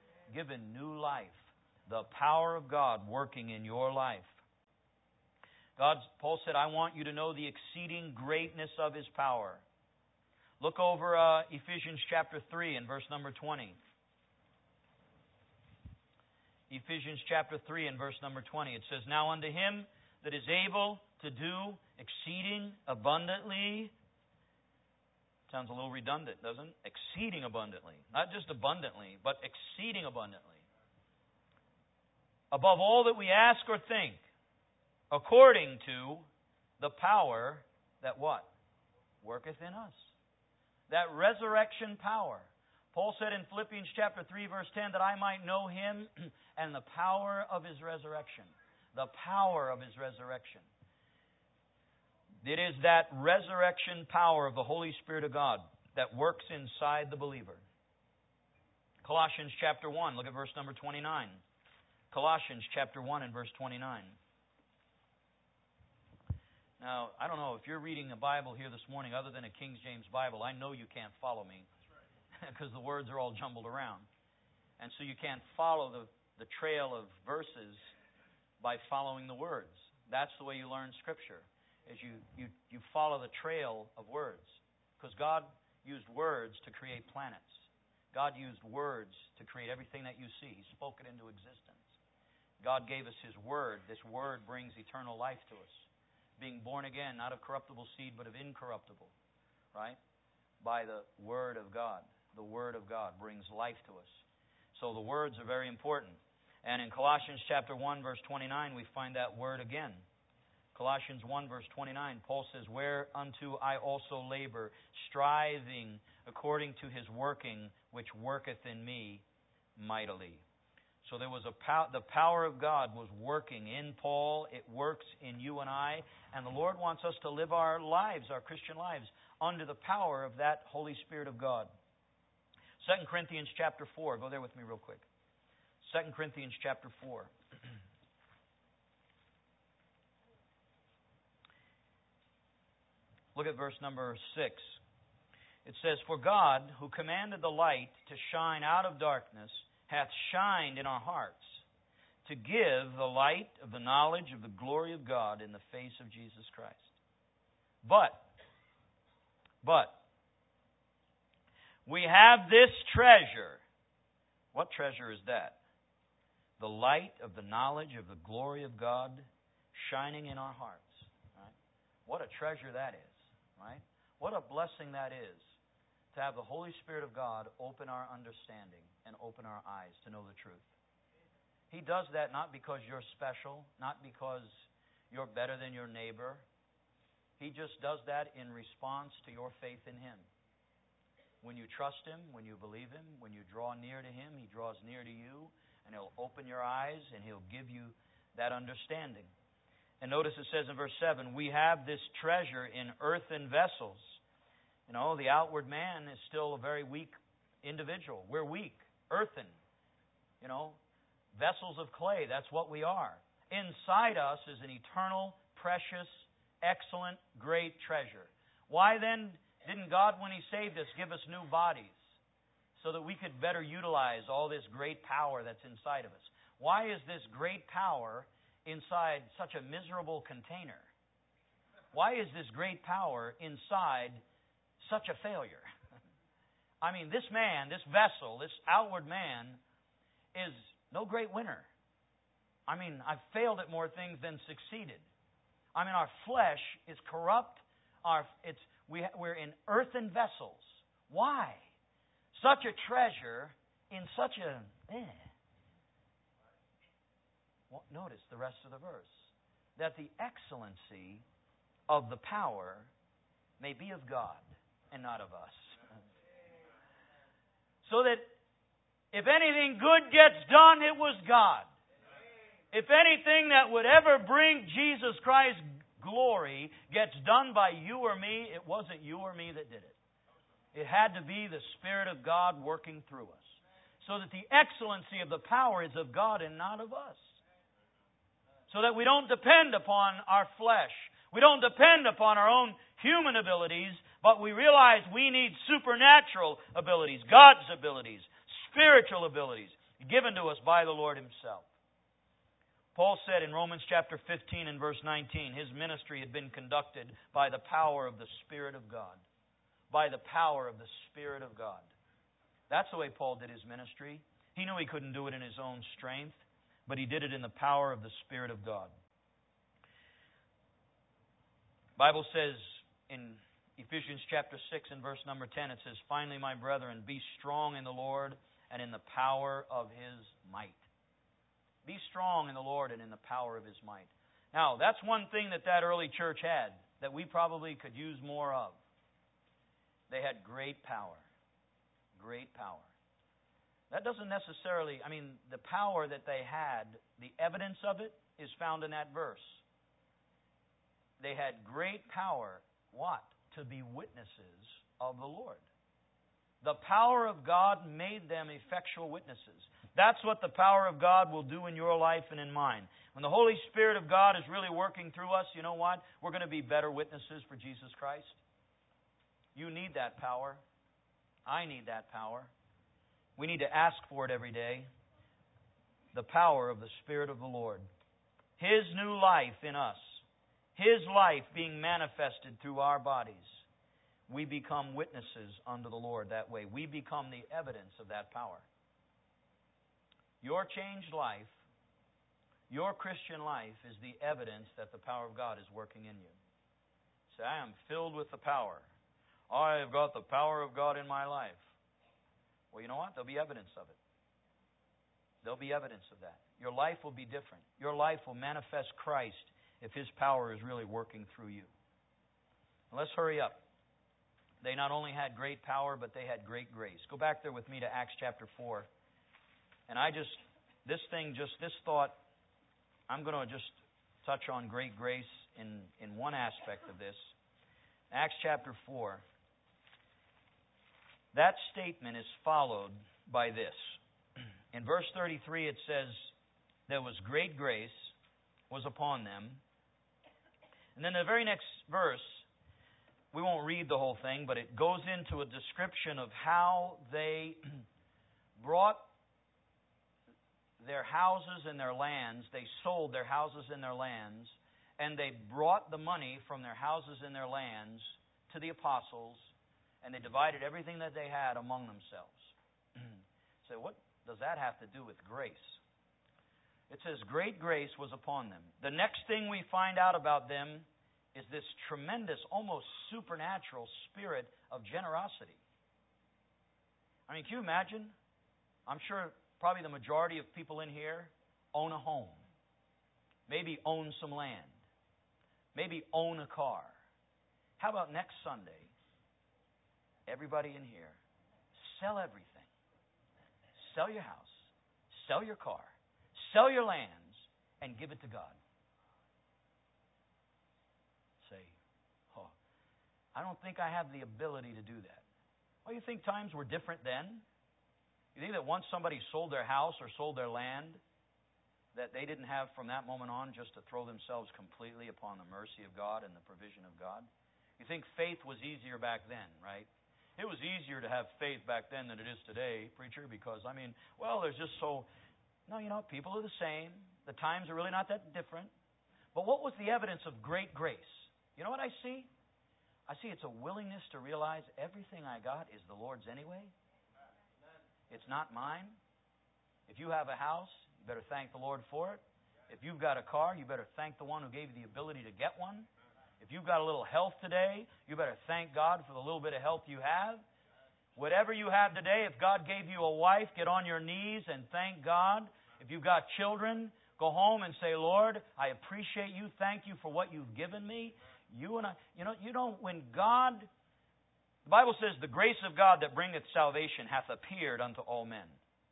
given new life, the power of God working in your life. Paul said, I want you to know the exceeding greatness of His power. Look over Ephesians chapter 3 and verse number 20. Ephesians chapter 3 and verse number 20. It says, Now unto Him that is able to do exceeding abundantly. Sounds a little redundant, doesn't it? Exceeding abundantly. Not just abundantly, but exceeding abundantly. Above all that we ask or think, according to the power that what? Worketh in us. That resurrection power. Paul said in Philippians chapter 3 verse 10 that I might know Him and the power of His resurrection. The power of His resurrection. It is that resurrection power of the Holy Spirit of God that works inside the believer. Colossians chapter 1, look at verse number 29. Colossians chapter 1 and verse 29. Now, I don't know if you're reading a Bible here this morning other than a King James Bible, I know you can't follow me because the words are all jumbled around. And so you can't follow the trail of verses by following the words. That's the way you learn Scripture, is you follow the trail of words. Because God used words to create planets. God used words to create everything that you see. He spoke it into existence. God gave us His Word. This Word brings eternal life to us. Being born again, not of corruptible seed, but of incorruptible. Right? By the Word of God. The Word of God brings life to us. So the words are very important. And in Colossians chapter 1, verse 29, we find that word again. Colossians 1, verse 29, Paul says, Whereunto I also labor, striving according to His working, which worketh in me mightily. So there was the power of God was working in Paul. It works in you and I. And the Lord wants us to live our lives, our Christian lives, under the power of that Holy Spirit of God. 2 Corinthians chapter 4. Go there with me real quick. 2 Corinthians chapter 4. Look at verse number 6. It says, For God, who commanded the light to shine out of darkness, hath shined in our hearts, to give the light of the knowledge of the glory of God in the face of Jesus Christ. But, we have this treasure. What treasure is that? The light of the knowledge of the glory of God shining in our hearts. Right? What a treasure that is. Right? What a blessing that is to have the Holy Spirit of God open our understanding and open our eyes to know the truth. He does that not because you're special, not because you're better than your neighbor. He just does that in response to your faith in Him. When you trust Him, when you believe Him, when you draw near to Him, He draws near to you, and He'll open your eyes and He'll give you that understanding. And notice it says in verse 7, we have this treasure in earthen vessels. You know, the outward man is still a very weak individual. We're weak, earthen. You know, vessels of clay, that's what we are. Inside us is an eternal, precious, excellent, great treasure. Why then didn't God, when He saved us, give us new bodies so that we could better utilize all this great power that's inside of us? Why is this great power inside such a miserable container? Why is this great power inside such a failure? I mean, this man, this vessel, this outward man is no great winner. I mean, I've failed at more things than succeeded. I mean, our flesh is corrupt. We're in earthen vessels. Why? Such a treasure in such a... Well, notice the rest of the verse. That the excellency of the power may be of God and not of us. So that if anything good gets done, it was God. If anything that would ever bring Jesus Christ glory gets done by you or me, it wasn't you or me that did it. It had to be the Spirit of God working through us. So that the excellency of the power is of God and not of us. So that we don't depend upon our flesh. We don't depend upon our own human abilities, but we realize we need supernatural abilities, God's abilities, spiritual abilities, given to us by the Lord Himself. Paul said in Romans chapter 15 and verse 19, his ministry had been conducted by the power of the Spirit of God. By the power of the Spirit of God. That's the way Paul did his ministry. He knew he couldn't do it in his own strength, but he did it in the power of the Spirit of God. The Bible says in Ephesians chapter 6 and verse number 10, it says, "Finally, my brethren, be strong in the Lord and in the power of His might." Be strong in the Lord and in the power of His might. Now, that's one thing that early church had that we probably could use more of. They had great power. Great power. That doesn't necessarily, the power that they had, the evidence of it is found in that verse. They had great power. What? To be witnesses of the Lord. The power of God made them effectual witnesses. That's what the power of God will do in your life and in mine. When the Holy Spirit of God is really working through us, you know what? We're going to be better witnesses for Jesus Christ. You need that power. I need that power. We need to ask for it every day. The power of the Spirit of the Lord. His new life in us. His life being manifested through our bodies. We become witnesses unto the Lord that way. We become the evidence of that power. Your changed life, your Christian life, is the evidence that the power of God is working in you. Say, I am filled with the power. I have got the power of God in my life. Well, you know what? There'll be evidence of it. There'll be evidence of that. Your life will be different. Your life will manifest Christ if His power is really working through you. Now, let's hurry up. They not only had great power, but they had great grace. Go back there with me to Acts chapter 4. And this thought, I'm going to just touch on great grace in one aspect of this. Acts chapter 4. That statement is followed by this. In verse 33 it says, there was great grace was upon them. And then the very next verse, we won't read the whole thing, but it goes into a description of how they brought their houses and their lands. They sold their houses and their lands, and they brought the money from their houses and their lands to the apostles, and they divided everything that they had among themselves. So what does that have to do with grace? It says, great grace was upon them. The next thing we find out about them is this tremendous, almost supernatural spirit of generosity. Can you imagine? I'm sure probably the majority of people in here own a home. Maybe own some land. Maybe own a car. How about next Sunday, everybody in here, sell everything. Sell your house. Sell your car. Sell your lands and give it to God. Say, I don't think I have the ability to do that. Well, you think times were different then? You think that once somebody sold their house or sold their land, that they didn't have from that moment on just to throw themselves completely upon the mercy of God and the provision of God? You think faith was easier back then, right? It was easier to have faith back then than it is today, preacher, because, there's just so... No, people are the same. The times are really not that different. But what was the evidence of great grace? You know what I see? I see it's a willingness to realize everything I got is the Lord's anyway. It's not mine. If you have a house, you better thank the Lord for it. If you've got a car, you better thank the one who gave you the ability to get one. If you've got a little health today, you better thank God for the little bit of health you have. Whatever you have today, if God gave you a wife, get on your knees and thank God. If you've got children, go home and say, Lord, I appreciate you. Thank you for what you've given me. When God, the Bible says, the grace of God that bringeth salvation hath appeared unto all men.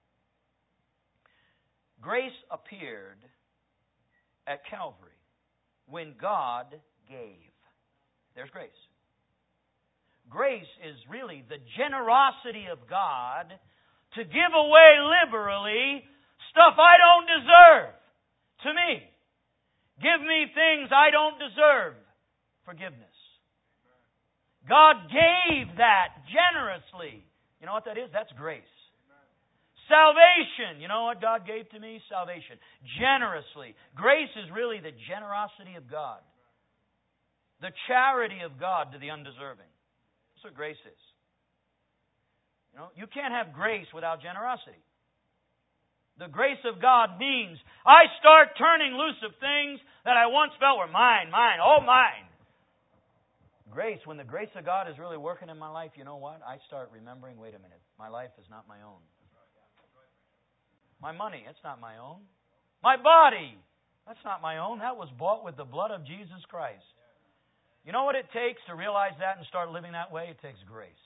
Grace appeared at Calvary when God gave. There's grace. Grace is really the generosity of God to give away liberally stuff I don't deserve to me. Give me things I don't deserve. Forgiveness. God gave that generously. You know what that is? That's grace. Salvation. You know what God gave to me? Salvation. Generously. Grace is really the generosity of God. The charity of God to the undeserving. That's what grace is. You know, you can't have grace without generosity. The grace of God means I start turning loose of things that I once felt were mine, all mine. Grace, when the grace of God is really working in my life, you know what? I start remembering, wait a minute, my life is not my own. My money, it's not my own. My body, that's not my own. That was bought with the blood of Jesus Christ. You know what it takes to realize that and start living that way? It takes grace.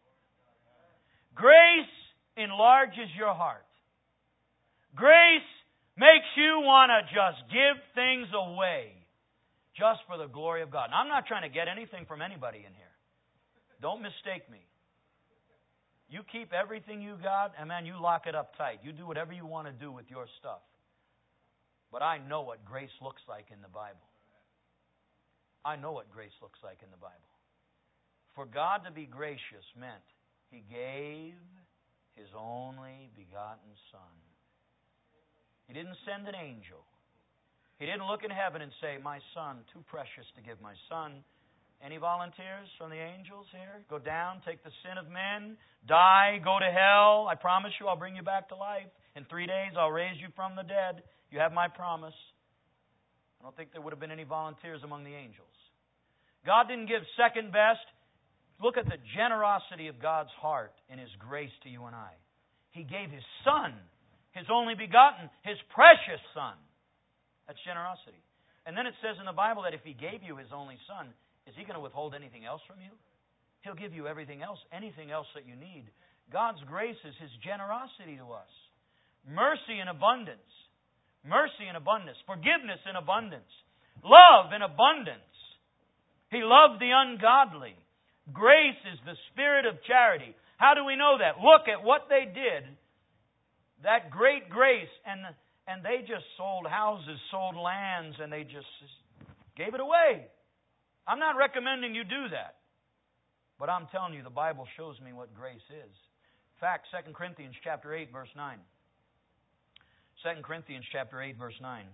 Grace enlarges your heart. Grace makes you want to just give things away just for the glory of God. Now, I'm not trying to get anything from anybody in here. Don't mistake me. You keep everything you got, and man, you lock it up tight. You do whatever you want to do with your stuff. But I know what grace looks like in the Bible. I know what grace looks like in the Bible. For God to be gracious meant He gave His only begotten Son. He didn't send an angel. He didn't look in heaven and say, my son, too precious to give my son. Any volunteers from the angels here? Go down, take the sin of men, die, go to hell. I promise you I'll bring you back to life. In 3 days I'll raise you from the dead. You have my promise. I don't think there would have been any volunteers among the angels. God didn't give second best. Look at the generosity of God's heart and His grace to you and I. He gave His Son, His only begotten, His precious Son. That's generosity. And then it says in the Bible that if He gave you His only Son, is He going to withhold anything else from you? He'll give you everything else, anything else that you need. God's grace is His generosity to us. Mercy in abundance. Mercy in abundance. Forgiveness in abundance. Love in abundance. He loved the ungodly. Grace is the spirit of charity. How do we know that? Look at what they did. That great grace, and they just sold houses, sold lands, and they just gave it away. I'm not recommending you do that. But I'm telling you, the Bible shows me what grace is. In fact, 2 Corinthians chapter 8, verse 9. 2 Corinthians chapter 8, verse 9.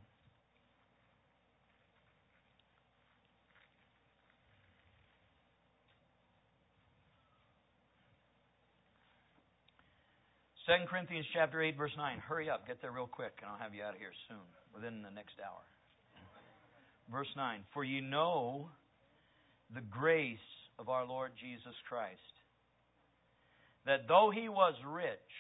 2 Corinthians chapter 8, verse 9. Hurry up, get there real quick, and I'll have you out of here soon, within the next hour. Verse 9. For ye know the grace of our Lord Jesus Christ, that though He was rich,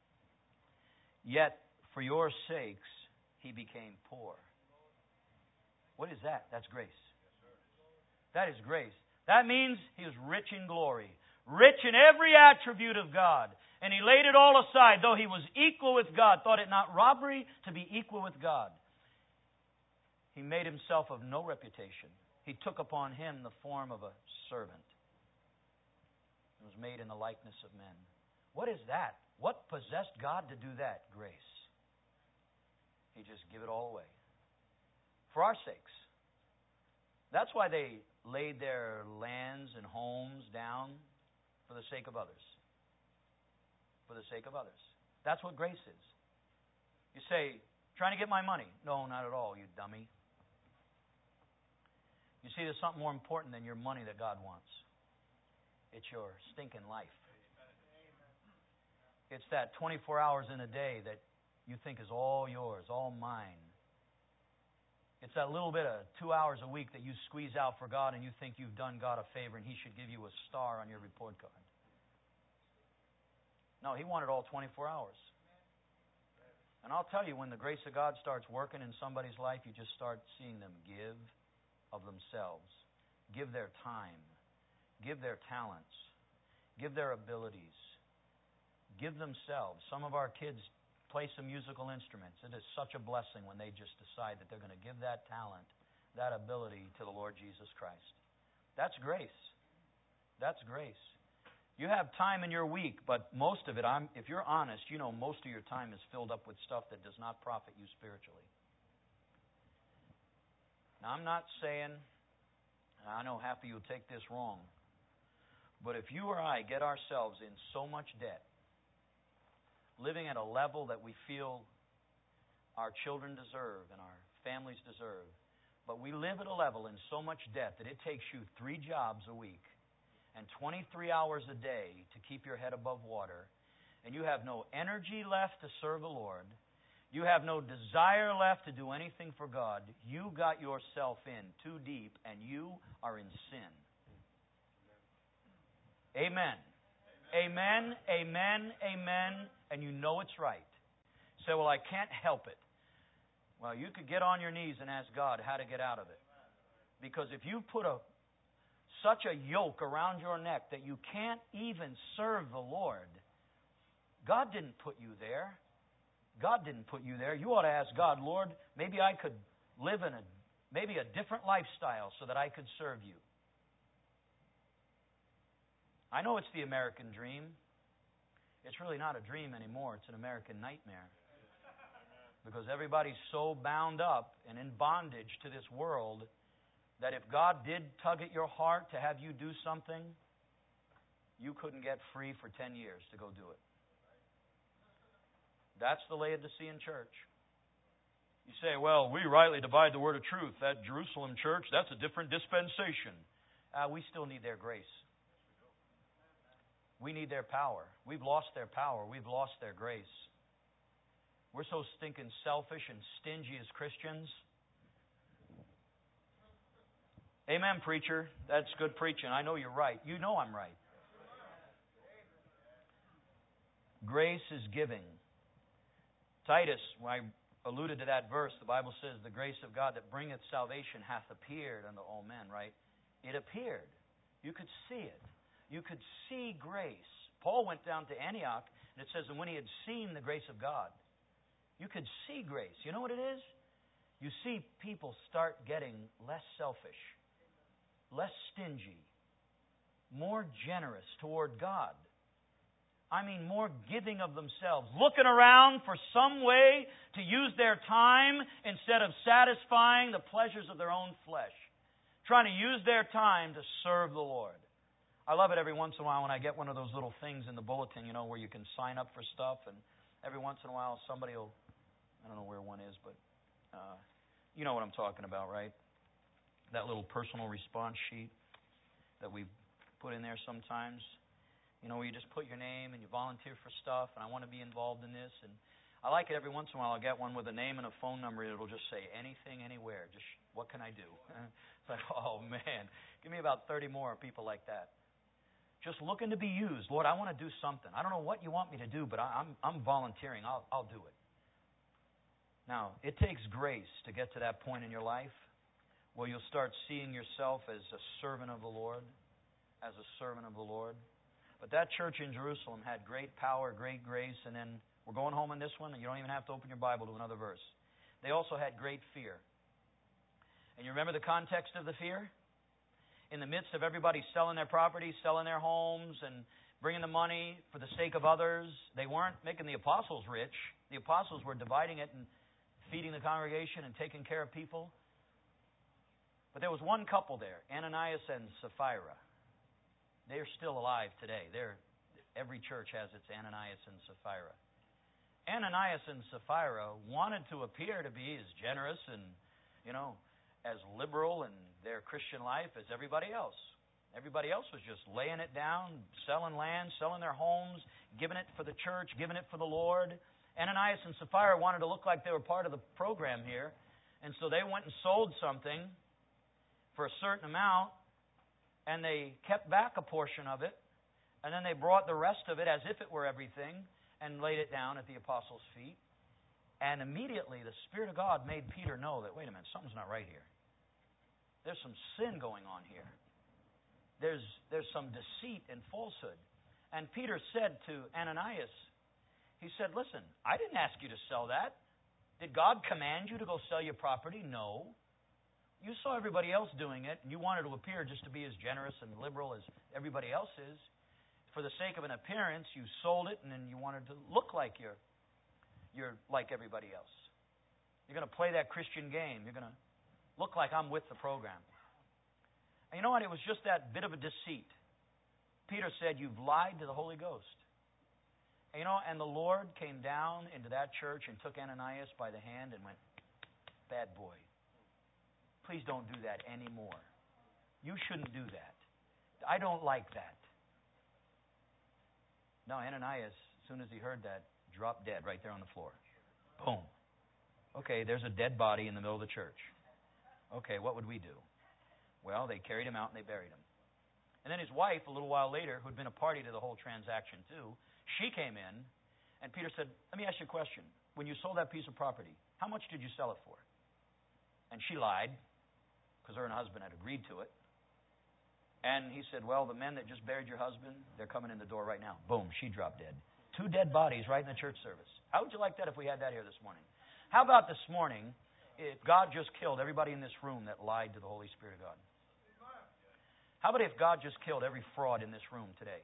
yet for your sakes He became poor. What is that? That's grace. That is grace. That means He was rich in glory, rich in every attribute of God. And He laid it all aside, though He was equal with God, thought it not robbery to be equal with God. He made Himself of no reputation. He took upon Him the form of a servant. He was made in the likeness of men. What is that? What possessed God to do that? Grace. He just gave it all away. For our sakes. That's why they laid their lands and homes down for the sake of others. For the sake of others. That's what grace is. You say, trying to get my money. No, not at all, you dummy. You see, there's something more important than your money that God wants. It's your stinking life. It's that 24 hours in a day that you think is all yours, all mine. It's that little bit of 2 hours a week that you squeeze out for God and you think you've done God a favor and He should give you a star on your report card. No, He wanted all 24 hours. And I'll tell you, when the grace of God starts working in somebody's life, you just start seeing them give of themselves, give their time, give their talents, give their abilities, give themselves. Some of our kids play some musical instruments. It is such a blessing when they just decide that they're going to give that talent, that ability to the Lord Jesus Christ. That's grace. That's grace. You have time in your week, but most of it, if you're honest, you know most of your time is filled up with stuff that does not profit you spiritually. Now, I'm not saying, I know half of you will take this wrong, but if you or I get ourselves in so much debt, living at a level that we feel our children deserve and our families deserve. But we live at a level in so much debt that it takes you 3 jobs a week and 23 hours a day to keep your head above water, and you have no energy left to serve the Lord. You have no desire left to do anything for God. You got yourself in too deep, and you are in sin. Amen. Amen, amen, amen, and you know it's right. You say, well, I can't help it. Well, you could get on your knees and ask God how to get out of it. Because if you put such a yoke around your neck that you can't even serve the Lord, God didn't put you there. God didn't put you there. You ought to ask God, Lord, maybe I could live in a different lifestyle so that I could serve you. I know it's the American dream. It's really not a dream anymore. It's an American nightmare. Because everybody's so bound up and in bondage to this world that if God did tug at your heart to have you do something, you couldn't get free for 10 years to go do it. That's the Laodicean church. You say, well, we rightly divide the word of truth. That Jerusalem church, that's a different dispensation. We still need their grace. We need their power. We've lost their power. We've lost their grace. We're so stinking selfish and stingy as Christians. Amen, preacher. That's good preaching. I know you're right. You know I'm right. Grace is giving. Titus, when I alluded to that verse, the Bible says, the grace of God that bringeth salvation hath appeared unto all men, right? It appeared. You could see it. You could see grace. Paul went down to Antioch, and it says, and when he had seen the grace of God, you could see grace. You know what it is? You see people start getting less selfish, less stingy, more generous toward God. I mean, more giving of themselves, looking around for some way to use their time instead of satisfying the pleasures of their own flesh, trying to use their time to serve the Lord. I love it every once in a while when I get one of those little things in the bulletin, where you can sign up for stuff, and every once in a while somebody will, I don't know where one is, but you know what I'm talking about, right? That little personal response sheet that we put in there sometimes. Where you just put your name and you volunteer for stuff, and I want to be involved in this. And I like it every once in a while. I'll get one with a name and a phone number, and it'll just say, anything, anywhere. Just, what can I do? It's like, oh, man. Give me about 30 more people like that. Just looking to be used. Lord, I want to do something. I don't know what you want me to do, but I'm volunteering. I'll do it. Now, it takes grace to get to that point in your life where you'll start seeing yourself as a servant of the Lord, as a servant of the Lord. But that church in Jerusalem had great power, great grace, and then we're going home in this one, and you don't even have to open your Bible to another verse. They also had great fear. And you remember the context of the fear? In the midst of everybody selling their property, selling their homes, and bringing the money for the sake of others, they weren't making the apostles rich. The apostles were dividing it and feeding the congregation and taking care of people. But there was one couple there, Ananias and Sapphira. They're still alive today. Every church has its Ananias and Sapphira. Ananias and Sapphira wanted to appear to be as generous and, as liberal in their Christian life as everybody else. Everybody else was just laying it down, selling land, selling their homes, giving it for the church, giving it for the Lord. Ananias and Sapphira wanted to look like they were part of the program here, and so they went and sold something for a certain amount, and they kept back a portion of it, and then they brought the rest of it as if it were everything and laid it down at the apostles' feet. And immediately the Spirit of God made Peter know that, wait a minute, something's not right here. There's some sin going on here. There's some deceit and falsehood. And Peter said to Ananias, he said, listen, I didn't ask you to sell that. Did God command you to go sell your property? No. You saw everybody else doing it, and you wanted to appear just to be as generous and liberal as everybody else is. For the sake of an appearance, you sold it, and then you wanted to look like you're like everybody else. You're going to play that Christian game. You're going to look like I'm with the program. And you know what? It was just that bit of a deceit. Peter said, you've lied to the Holy Ghost. And the Lord came down into that church and took Ananias by the hand and went, bad boy, please don't do that anymore. You shouldn't do that. I don't like that. No, Ananias, as soon as he heard that, dropped dead right there on the floor. Boom. Okay, there's a dead body in the middle of the church. Okay, what would we do? Well, they carried him out and they buried him. And then his wife, a little while later, who'd been a party to the whole transaction too, she came in, and Peter said, let me ask you a question. When you sold that piece of property, how much did you sell it for? And she lied, because her and husband had agreed to it. And he said, well, the men that just buried your husband, they're coming in the door right now. Boom, she dropped dead. 2 dead bodies right in the church service. How would you like that if we had that here this morning? How about this morning if God just killed everybody in this room that lied to the Holy Spirit of God? How about if God just killed every fraud in this room today?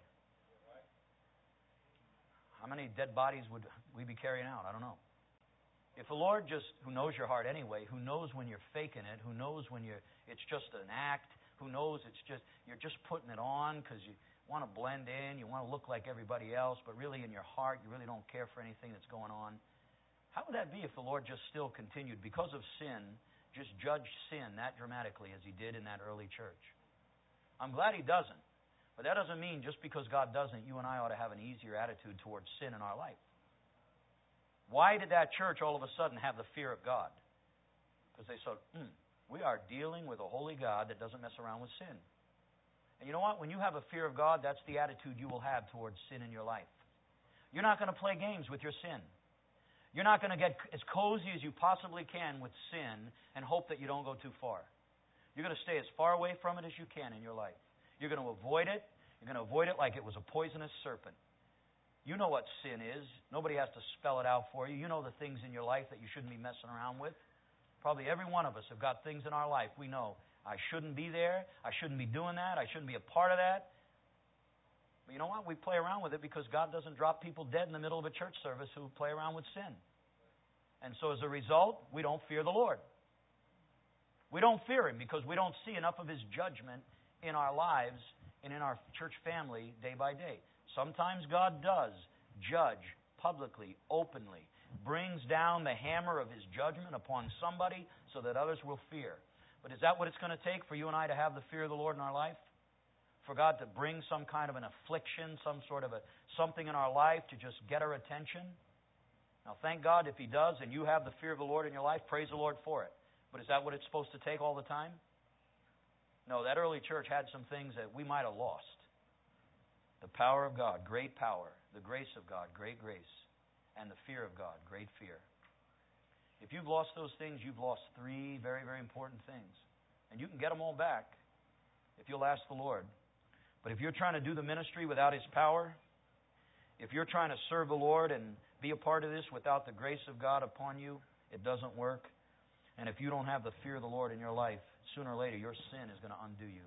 How many dead bodies would we be carrying out? I don't know. If the Lord just, who knows your heart anyway, who knows when you're faking it, who knows when it's just an act, who knows you're just putting it on because you want to blend in, you want to look like everybody else, but really in your heart you really don't care for anything that's going on. How would that be if the Lord just still continued, because of sin, just judged sin that dramatically as He did in that early church? I'm glad He doesn't. But that doesn't mean just because God doesn't, you and I ought to have an easier attitude towards sin in our life. Why did that church all of a sudden have the fear of God? Because they said, we are dealing with a holy God that doesn't mess around with sin. And you know what? When you have a fear of God, that's the attitude you will have towards sin in your life. You're not going to play games with your sin. You're not going to get as cozy as you possibly can with sin and hope that you don't go too far. You're going to stay as far away from it as you can in your life. You're going to avoid it. You're going to avoid it like it was a poisonous serpent. You know what sin is. Nobody has to spell it out for you. You know the things in your life that you shouldn't be messing around with. Probably every one of us have got things in our life we know. I shouldn't be there. I shouldn't be doing that. I shouldn't be a part of that. But you know what? We play around with it because God doesn't drop people dead in the middle of a church service who play around with sin. And so as a result, we don't fear the Lord. We don't fear Him because we don't see enough of His judgment in our lives and in our church family day by day. Sometimes God does judge publicly, openly, brings down the hammer of His judgment upon somebody so that others will fear. But is that what it's going to take for you and I to have the fear of the Lord in our life? For God to bring some kind of an affliction, some sort of something in our life to just get our attention? Now, thank God if He does and you have the fear of the Lord in your life, praise the Lord for it. But is that what it's supposed to take all the time? No, that early church had some things that we might have lost. The power of God, great power. The grace of God, great grace. And the fear of God, great fear. If you've lost those things, you've lost 3 very, very important things. And you can get them all back if you'll ask the Lord. But if you're trying to do the ministry without His power, if you're trying to serve the Lord and be a part of this without the grace of God upon you, it doesn't work. And if you don't have the fear of the Lord in your life, sooner or later your sin is going to undo you.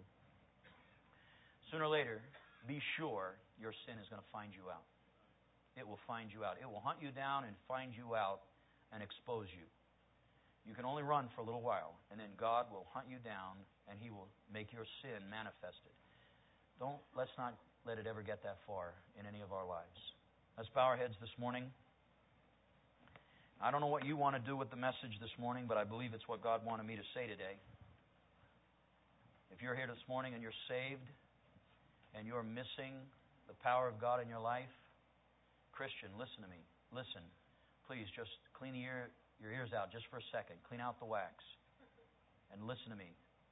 Sooner or later, be sure your sin is going to find you out. It will find you out. It will hunt you down and find you out and expose you. You can only run for a little while, and then God will hunt you down and He will make your sin manifested. Let's not let it ever get that far in any of our lives. Let's bow our heads this morning. I don't know what you want to do with the message this morning, but I believe it's what God wanted me to say today. If you're here this morning and you're saved and you're missing the power of God in your life, Christian, listen to me. Listen. Please just clean your ears out just for a second. Clean out the wax. And listen to me.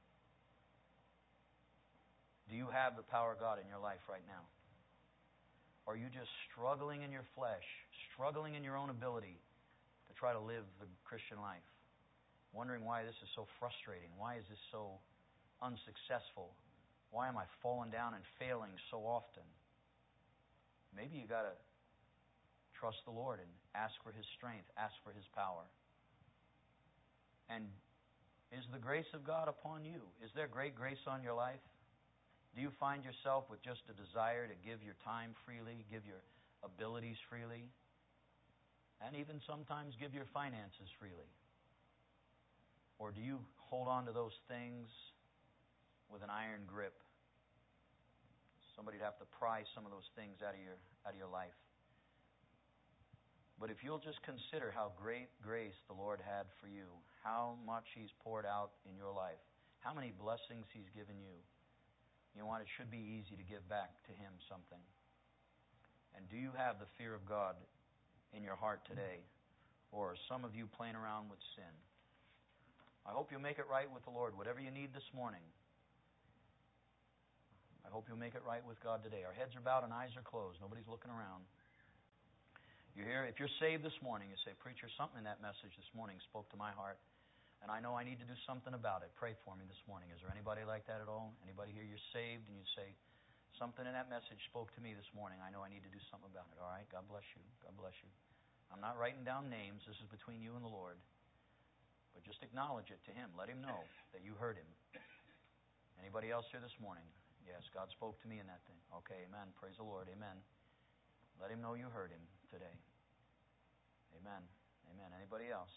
Do you have the power of God in your life right now? Or are you just struggling in your flesh, struggling in your own ability to try to live the Christian life? Wondering why this is so frustrating. Why is this so unsuccessful? Why am I falling down and failing so often? Maybe you got to trust the Lord and ask for His strength, ask for His power. And is the grace of God upon you? Is there great grace on your life? Do you find yourself with just a desire to give your time freely, give your abilities freely, and even sometimes give your finances freely? Or do you hold on to those things with an iron grip? Somebody'd have to pry some of those things out of your life. But if you'll just consider how great grace the Lord had for you, how much He's poured out in your life, how many blessings He's given you, you know what? It should be easy to give back to Him something. And do you have the fear of God in your heart today? Or are some of you playing around with sin? I hope you'll make it right with the Lord. Whatever you need this morning, I hope you'll make it right with God today. Our heads are bowed and eyes are closed. Nobody's looking around. You're here. If you're saved this morning, you say, Preacher, something in that message this morning spoke to my heart, and I know I need to do something about it. Pray for me this morning. Is there anybody like that at all? Anybody here, you're saved, and you say, something in that message spoke to me this morning. I know I need to do something about it. All right? God bless you. God bless you. I'm not writing down names. This is between you and the Lord. But just acknowledge it to Him. Let Him know that you heard Him. Anybody else here this morning? Yes, God spoke to me in that thing. Okay, amen. Praise the Lord. Amen. Let Him know you heard Him today. Amen. Amen. Anybody else?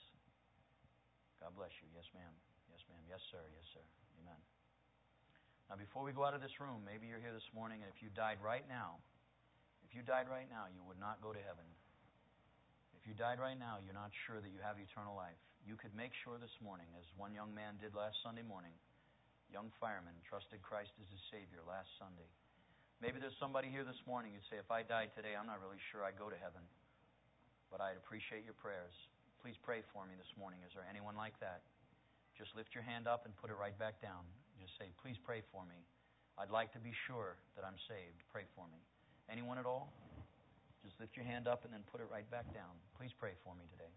God bless you. Yes, ma'am. Yes, ma'am. Yes, sir. Yes, sir. Amen. Now, before we go out of this room, maybe you're here this morning, and if you died right now, you would not go to heaven. If you died right now, you're not sure that you have eternal life. You could make sure this morning, as one young man did last Sunday morning, young fireman, trusted Christ as his Savior last Sunday. Maybe there's somebody here this morning who'd say, if I died today, I'm not really sure I'd go to heaven. But I'd appreciate your prayers. Please pray for me this morning. Is there anyone like that? Just lift your hand up and put it right back down. Just say, please pray for me. I'd like to be sure that I'm saved. Pray for me. Anyone at all? Just lift your hand up and then put it right back down. Please pray for me today.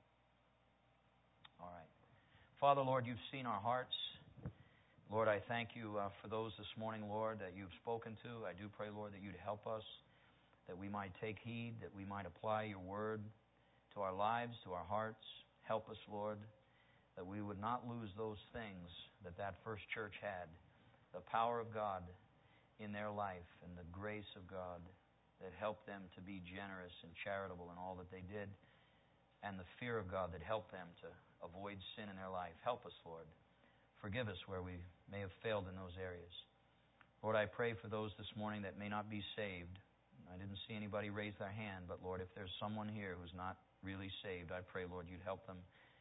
All right. Father, Lord, you've seen our hearts. Lord, I thank you for those this morning, Lord, that you've spoken to. I do pray, Lord, that you'd help us, that we might take heed, that we might apply your word to our lives, to our hearts. Help us, Lord, that we would not lose those things that first church had, the power of God in their life and the grace of God that helped them to be generous and charitable in all that they did, and the fear of God that helped them to avoid sin in their life. Help us, Lord. Forgive us where we may have failed in those areas. Lord, I pray for those this morning that may not be saved. I didn't see anybody raise their hand, but Lord, if there's someone here who's not really saved, I pray, Lord, you'd help them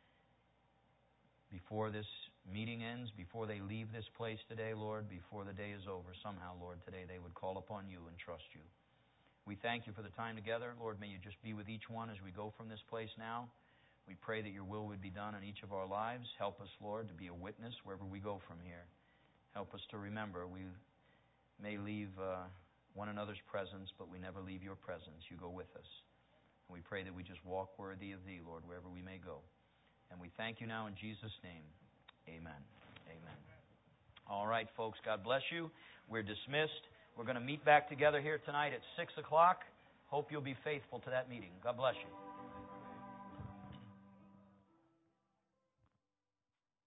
before this meeting ends, before they leave this place today, Lord, before the day is over. Somehow, Lord, today they would call upon you and trust you. We thank you for the time together. Lord, may you just be with each one as we go from this place now. We pray that your will would be done in each of our lives. Help us, Lord, to be a witness wherever we go from here. Help us to remember we may leave one another's presence, but we never leave your presence. You go with us. And we pray that we just walk worthy of thee, Lord, wherever we may go. And we thank you now in Jesus' name. Amen. Amen. All right, folks, God bless you. We're dismissed. We're going to meet back together here tonight at 6 o'clock. Hope you'll be faithful to that meeting. God bless you.